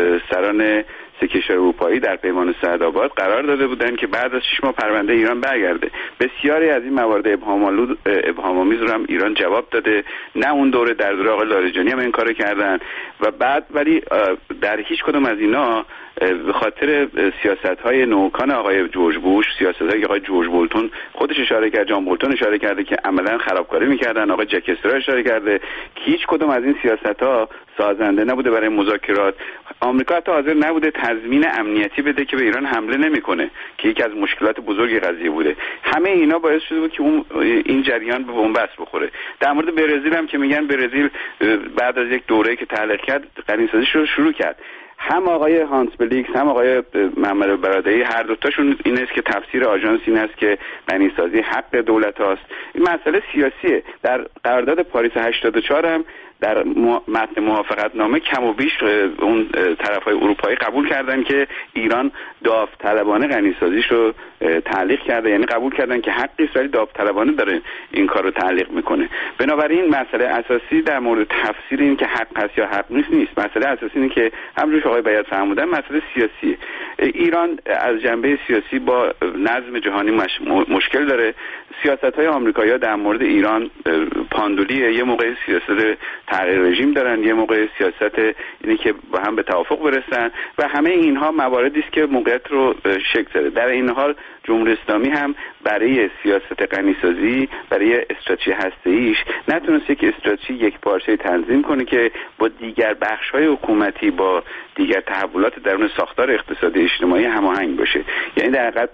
سران سه کشور اروپایی در پیمان سعدآباد قرار داده بودند که بعد از 6 ماه پرونده ایران برگرده. بسیاری از این موارد ابهام‌آمیز رو هم ایران جواب داده. نه اون دوره، در دوره آقای لاریجانی هم این کارو کردن و بعد ولی در هیچ کدوم از اینا به خاطر سیاست‌های نوکان آقای جورج بوش، سیاست‌های آقای جورج بولتون خودش اشاره کرد، جان بولتون اشاره کرده که عملاً خرابکاری می‌کردن، آقای جک استرا اشاره کرده که هیچ کدوم از این سیاست‌ها سازنده نبوده برای مذاکرات. آمریکا حتی حاضر نبوده تضمین امنیتی بده که به ایران حمله نمی‌کنه که یکی از مشکلات بزرگ قضیه بوده. همه اینا باعث شده بود که این جریان به بنبست بخوره. در مورد برزیل هم که میگن برزیل بعد از یک دوره‌ای که تعلیق کرد قرین‌سازیش رو شروع کرد. هم آقای هانس بلیکس هم آقای محمد برادعی هر دوتاشون این است که تفسیر آژانس این است که غنی‌سازی حق دولت هاست. این مسئله سیاسیه. در قرارداد پاریس 84 هم در متن موافقتنامه کم و بیش اون طرفای اروپایی قبول کردن که ایران داوطلبانه غنی‌سازیش رو تعلیق کرده، یعنی قبول کردن که حقی است ولی داوطلبانه داره این کار رو تعلیق میکنه. بنابراین مسئله اساسی در مورد تفسیر این که حق هست یا حق نیست. مسئله اساسی اینه که همونجوری که آقای بیات فرمودن مسئله سیاسیه. ایران از جنبه سیاسی با نظم جهانی مشکل داره. سیاست‌های آمریکایی‌ها در مورد ایران پاندولیه، یه موقع سیاست تغییر رژیم دارن، یه موقع سیاست اینه که با هم به توافق برسن و همه اینها مواردی است که موقعیت رو شکل داده. در این حال جمهوری اسلامی هم برای سیاست غنی‌سازی، برای استراتژی هسته‌ایش نتونست یک استراتژی یکپارچه تنظیم کنه که با دیگر بخش‌های حکومتی، با دیگر تحولات درون ساختار اقتصادی اجتماعی هماهنگ باشه. یعنی در حقیقت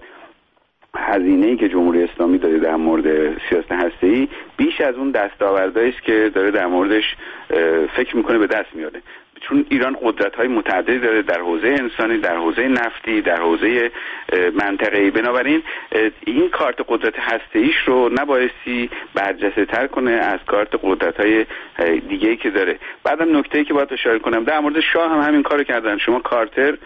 هزینه‌ای که جمهوری اسلامی داره در مورد سیاست هسته‌ای بیش از اون دستاوردهایی است که داره در موردش فکر میکنه به دست میاره، چون ایران قدرت‌های متعددی داره در حوزه انسانی، در حوزه نفتی، در حوزه منطقه‌ای. بنابراین این کارت قدرت هسته‌ایش رو نبایستی برجسته‌تر کنه از کارت قدرت‌های دیگه‌ای که داره. بعدم نکته‌ای که باید اشاره کنم در مورد شاه هم همین کارو کردن. شما کارتر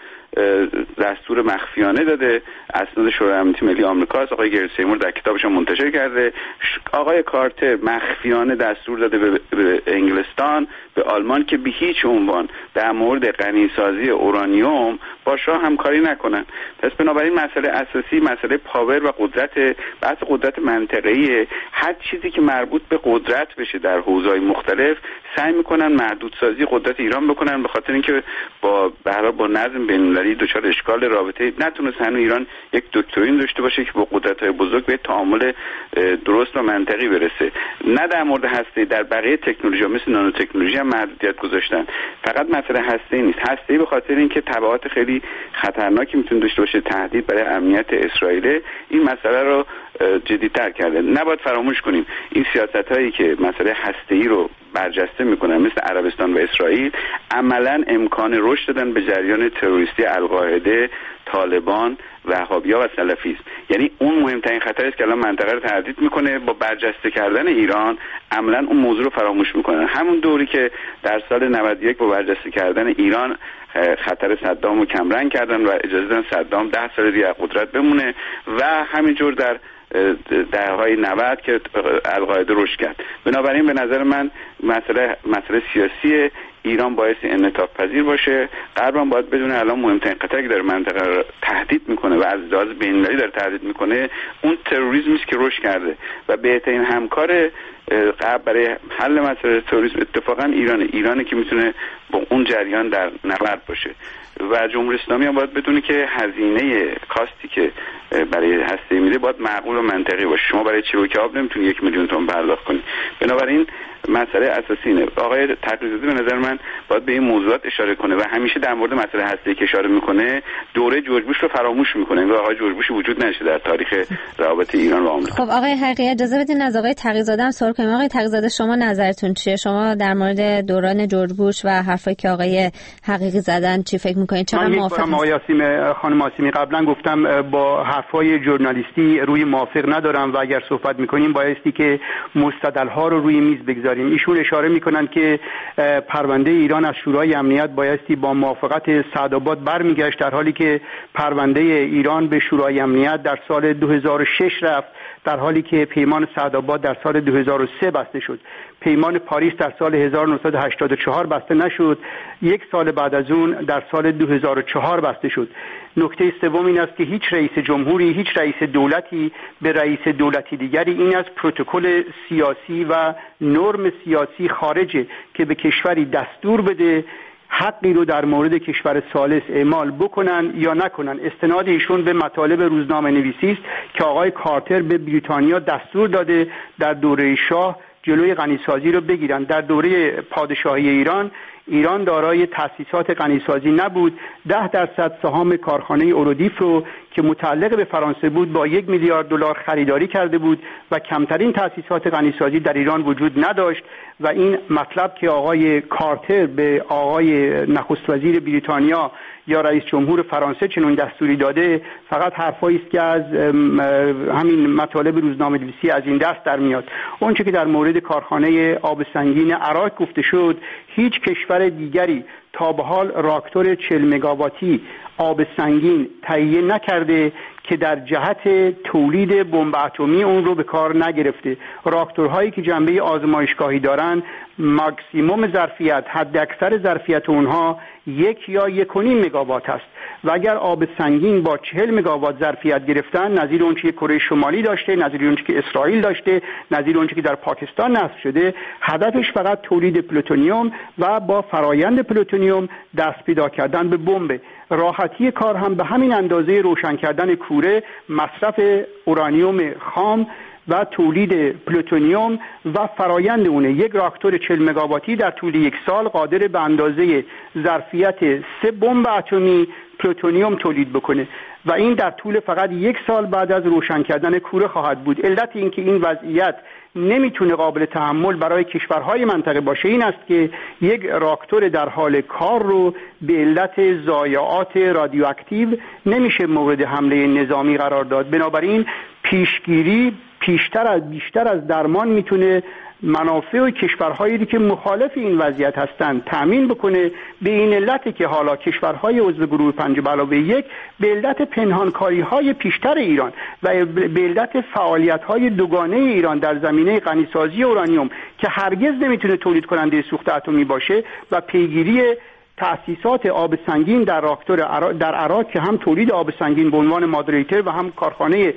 دستور مخفیانه داده، اسناد شورای امنیت ملی آمریکا است، آقای گری سیمور در کتابش منتشر کرده. آقای کارتر مخفیانه دستور داده به انگلستان، به آلمان که به هیچ عنوان در مورد غنی‌سازی اورانیوم با شاه همکاری نکنن. پس بنابراین مسئله اساسی مسئله پاور و قدرت، بحث قدرت منطقه‌ای. هر چیزی که مربوط به قدرت بشه در حوزه‌های مختلف سعی میکنن محدودسازی قدرت ایران بکنن، به خاطر اینکه با نظم بین‌المللی دچار اشکال رابطه نتونست هنوز ایران یک دکترین داشته باشه که با قدرت‌های بزرگ به تعامل درست و منطقی برسه. نه در مورد هسته، در بقیه تکنولوژی مثل نانو تکنولوژی هم محدودیت گذاشتن. فقط مسئله هسته نیست. هسته به خاطر اینکه تبعات خیلی خطرناکی میتونه داشته باشه، تهدید برای امنیت اسرائیل، این مسئله رو جدی‌تر کرده. نباید فراموش کنیم این سیاست‌هایی که مسئله هسته‌ای رو برجسته میکنن مثل عربستان و اسرائیل عملاً امکان رشد دادن به جریان تروریستی القاعده، طالبان، وهابی‌ها و سلفیسم. یعنی اون مهمترین خطری است که الان منطقه رو تهدید میکنه. با برجسته کردن ایران عملاً اون موضوع رو فراموش میکنن. همون دوری که در سال 91 با برجسته کردن ایران خطر صدام رو کمرنگ کردن و اجازه دادن صدام 10 سال دیگه قدرت بمونه و همینجور در دهه‌های 90 که القاعده رشد کرد. بنابراین به نظر من مسئله سیاسی ایران باعث انعطاف پذیر باشه. غرب هم باید بدونه الان مهمترین خطری که در منطقه رو تهدید میکنه و از لحاظ بین‌المللی داره تهدید میکنه اون تروریسمی است که رشد کرده و بهترین همکار غرب برای حل مسئله تروریسم اتفاقا ایرانه که میتونه با اون جریان در نبرد باشه. و جمهوری اسلامی هم باید بدونه که هزینه کاستی که برای هسته میده باید معقول و منطقی باشه. شما برای چروک آب نمیتونی 1 میلیون تومان پرداخت کنی. بنابراین مسئله اساسی اینه. آقای تقی‌زاده به نظر من باید به این موضوعات اشاره کنه و همیشه در مورد مسئله هسته‌ای که اشاره میکنه دوره جورج بوش رو فراموش میکنه. و آقای جورج بوش وجود نشه در تاریخ روابط ایران و آمریکا. خب آقای حقیقی اجازه بدین از آقای تقی‌زاده هم سوال کنیم. آقای تقی‌زاده شما نظرتون چیه؟ شما در مورد دوران جورج بوش و حرفایی که آقای حقیقی زدن چی فکر میکنید؟ چقدر موافقید؟ آقای خانم آسیمی قبلا گفتم با حرفای ژورنالیستی روی موافق ندارم و اگر صحبت میکنیم بایستی که مستدل‌ها رو روی میز بگذاریم. ایشون اشاره میکنن که پرونده ایران از شورای امنیت بایستی با موافقت سعدآباد برمیگشت، در حالی که پرونده ایران به شورای امنیت در سال 2006 رفت، در حالی که پیمان سعدآباد در سال 2003 بسته شد. پیمان پاریس در سال 1984 بسته نشد، 1 سال بعد از اون در سال 2004 بسته شد. نکته سوم این است که هیچ رئیس جمهوری، هیچ رئیس دولتی به رئیس دولتی دیگری این از پروتکل سیاسی و نرم سیاسی خارجه که به کشوری دستور بده حقی رو در مورد کشور ثالث اعمال بکنن یا نکنن. استناد ایشون به مطالب روزنامه نویسی است که آقای کارتر به بریتانیا دستور داده در دوره شاه جلوی غنیسازی رو بگیرن. در دوره پادشاهی ایران دارای تأسیسات غنیسازی نبود. 10% سهام کارخانه اورودیف رو که متعلق به فرانسه بود با 1 میلیارد دلار خریداری کرده بود و کمترین تأسیسات غنیسازی در ایران وجود نداشت و این مطلب که آقای کارتر به آقای نخست وزیر بریتانیا یا رئیس جمهور فرانسه چنین دستوری داده فقط حرفایی است که از همین مطالب روزنامه‌نویسی از این دست در میاد. اون چه که در مورد کارخانه آب سنگین عراق گفته شد، هیچ کشور دیگری تا به حال راکتور 40 مگاواتی آب سنگین تهیه نکرده که در جهت تولید بمب اتمی اون رو به کار نگرفته. راکتورهایی که جنبه آزمایشگاهی دارن ماکسیموم ظرفیت، حد اکثر ظرفیت اونها 1 یا 1.5 مگاوات است و اگر آب سنگین با 40 مگاوات ظرفیت گرفتن، نظیر اون که کره شمالی داشته، نظیر اون که اسرائیل داشته، نظیر اون که در پاکستان نصب شده، هدفش فقط تولید پلوتونیوم و با فرایند پلوتونیوم دست پیدا کردن به بمب. راحتی کار هم به همین اندازه روشن کردن کوره، مصرف اورانیوم خام و تولید پلوتونیوم و فرایند اونه. یک راکتور 40 مگاواتی در طول 1 سال قادر به اندازه ظرفیت 3 بمب اتمی پلوتونیوم تولید بکنه و این در طول فقط 1 سال بعد از روشن کردن کوره خواهد بود. علت این که این وضعیت نمیتونه قابل تحمل برای کشورهای منطقه باشه این است که یک راکتور در حال کار رو به علت ضایعات رادیواکتیو نمیشه مورد حمله نظامی قرار داد. بنابراین پیشگیری بیشتر از درمان میتونه منافع کشورهایی که مخالف این وضعیت هستند تأمین بکنه. به این علت که حالا کشورهای عضو گروه 5+1 به علت پنهانکاری‌های پیشتر ایران و به علت فعالیت‌های دوگانه ایران در زمینه غنیسازی اورانیوم که هرگز نمیتونه تولید کننده سوخت اتمی باشه و پیگیری تأسیسات آب سنگین در راکتور در عراق که هم تولید آب سنگین به عنوان مادریتر و هم کارخانه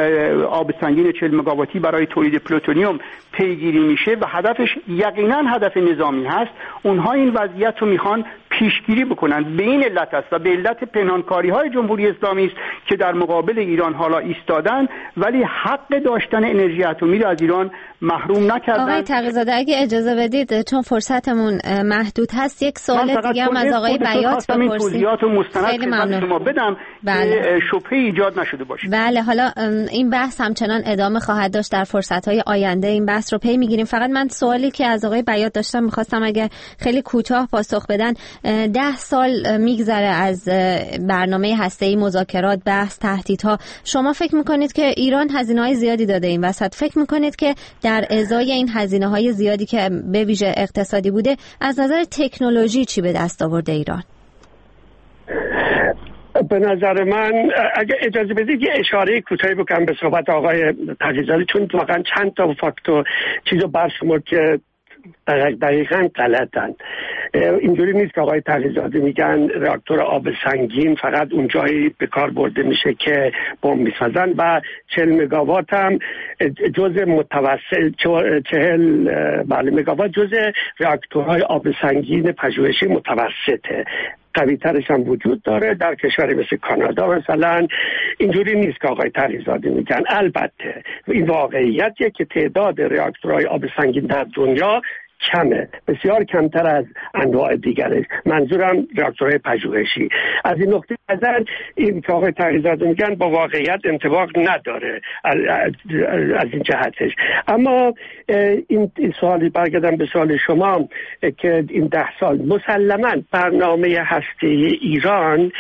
آب سنگین 40 مگاواتی برای تولید پلوتونیوم پیگیری میشه و هدفش یقینا هدف نظامی هست. اونها این وضعیت رو میخوان پیشگیری بکنن. به این علت است و به علت پنهانکاری‌های جمهوری اسلامی است که در مقابل ایران حالا ایستادن ولی حق داشتن انرژی اتمی رو از ایران محروم نکردن. آقای تقی‌زاده اگه اجازه بدید چون فرصتمون محدود هست یک سوال دیگه هم از آقای بیات بپرسیم. توضیحات و مستند خدمت شما بدم که شبهه ایجاد نشده باشه. بله، حالا این بحث همچنان ادامه خواهد داشت در فرصت‌های آینده این بحث رو پی می‌گیریم. فقط من سوالی که از آقای بیات داشتم می‌خواستم اگه خیلی کوتاه پاسخ بدن. 10 سال میگذره از برنامه هسته‌ای، مذاکرات، بحث، تهدیدها. شما فکر میکنید که ایران هزینه‌های زیادی داده این وسط؟ فکر میکنید که در ازای این هزینه‌های زیادی که به ویژه اقتصادی بوده از نظر تکنولوژی چی به دست آورده ایران؟ به نظر من اگه اجازه بدید یه اشاره کوتاهی بکنم به صحبت آقای تقی‌زاده، چون واقعا چند تا فاکتور چیزو برشمرد که دقیقاً غلطن. اینجوری نیست که آقای تقی‌زاده میگن راکتور آب سنگین فقط اون جایی به کار برده میشه که بمب میسازن و 40 مگاوات هم جزء متوسط 40 مگاوات جزء راکتورهای آب سنگین پژوهشی متوسطه. قوی ترش هم وجود داره در کشوری مثل کانادا مثلا. اینجوری نیست که آقای تقی‌زاده میگن. البته این واقعیتیه که تعداد راکتورهای آب سنگین در دنیا کمه، بسیار کمتر از انواع دیگرش. منظورم راکتورهای پژوهشی. از این نقطه نظر این که آقای تقی‌زاده میگن با واقعیت انطباق نداره از این جهتش. اما این سوالی برگردم به سوال شما که این 10 سال مسلماً برنامه هسته‌ای ایران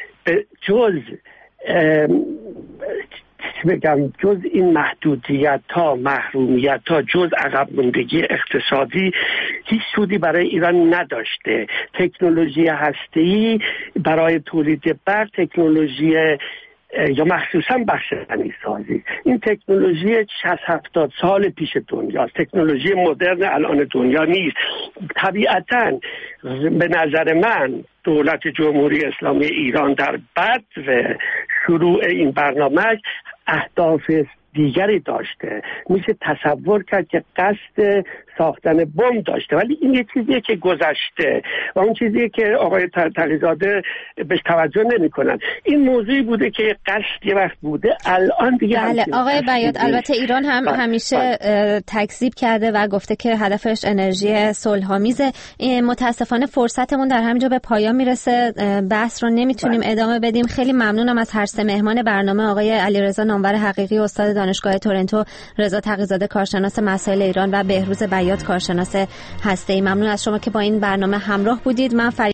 جز این محدودیت ها، محرومیت ها، جز عقب ماندگی اقتصادی هیچ سودی برای ایران نداشته. تکنولوژی هسته‌ای برای تولید برق تکنولوژی یا مخصوصا بخش غنیسازی، این تکنولوژی 60-70 سال پیش دنیاست، تکنولوژی مدرن الان دنیا نیست. طبیعتاً به نظر من دولت جمهوری اسلامی ایران در بدو شروع این برنامه اهداف دیگری داشته. میشه تصور کرد که قصد ساختن بمب داشته، ولی این یه چیزیه که گذشته و اون چیزیه که آقای تقی‌زاده بهش توجه نمی‌کنن. این موضوعی بوده که قصد یه وقت بوده، الان دیگه بله آقای بیات، البته ایران هم همیشه تکذیب کرده و گفته که هدفش انرژی صلح‌آمیزه. متاسفانه فرصتمون در همینجا به پایان میرسه، بحث رو نمیتونیم ادامه بدیم. خیلی ممنونم از هر سه مهمان برنامه، آقای علیرضا نامور حقیقی استاد دانشگاه تورنتو، رضا تقی‌زاده کارشناس مسائل ایران و بهروز بیات کارشناس هسته‌ای. ممنون از شما که با این برنامه همراه بودید. من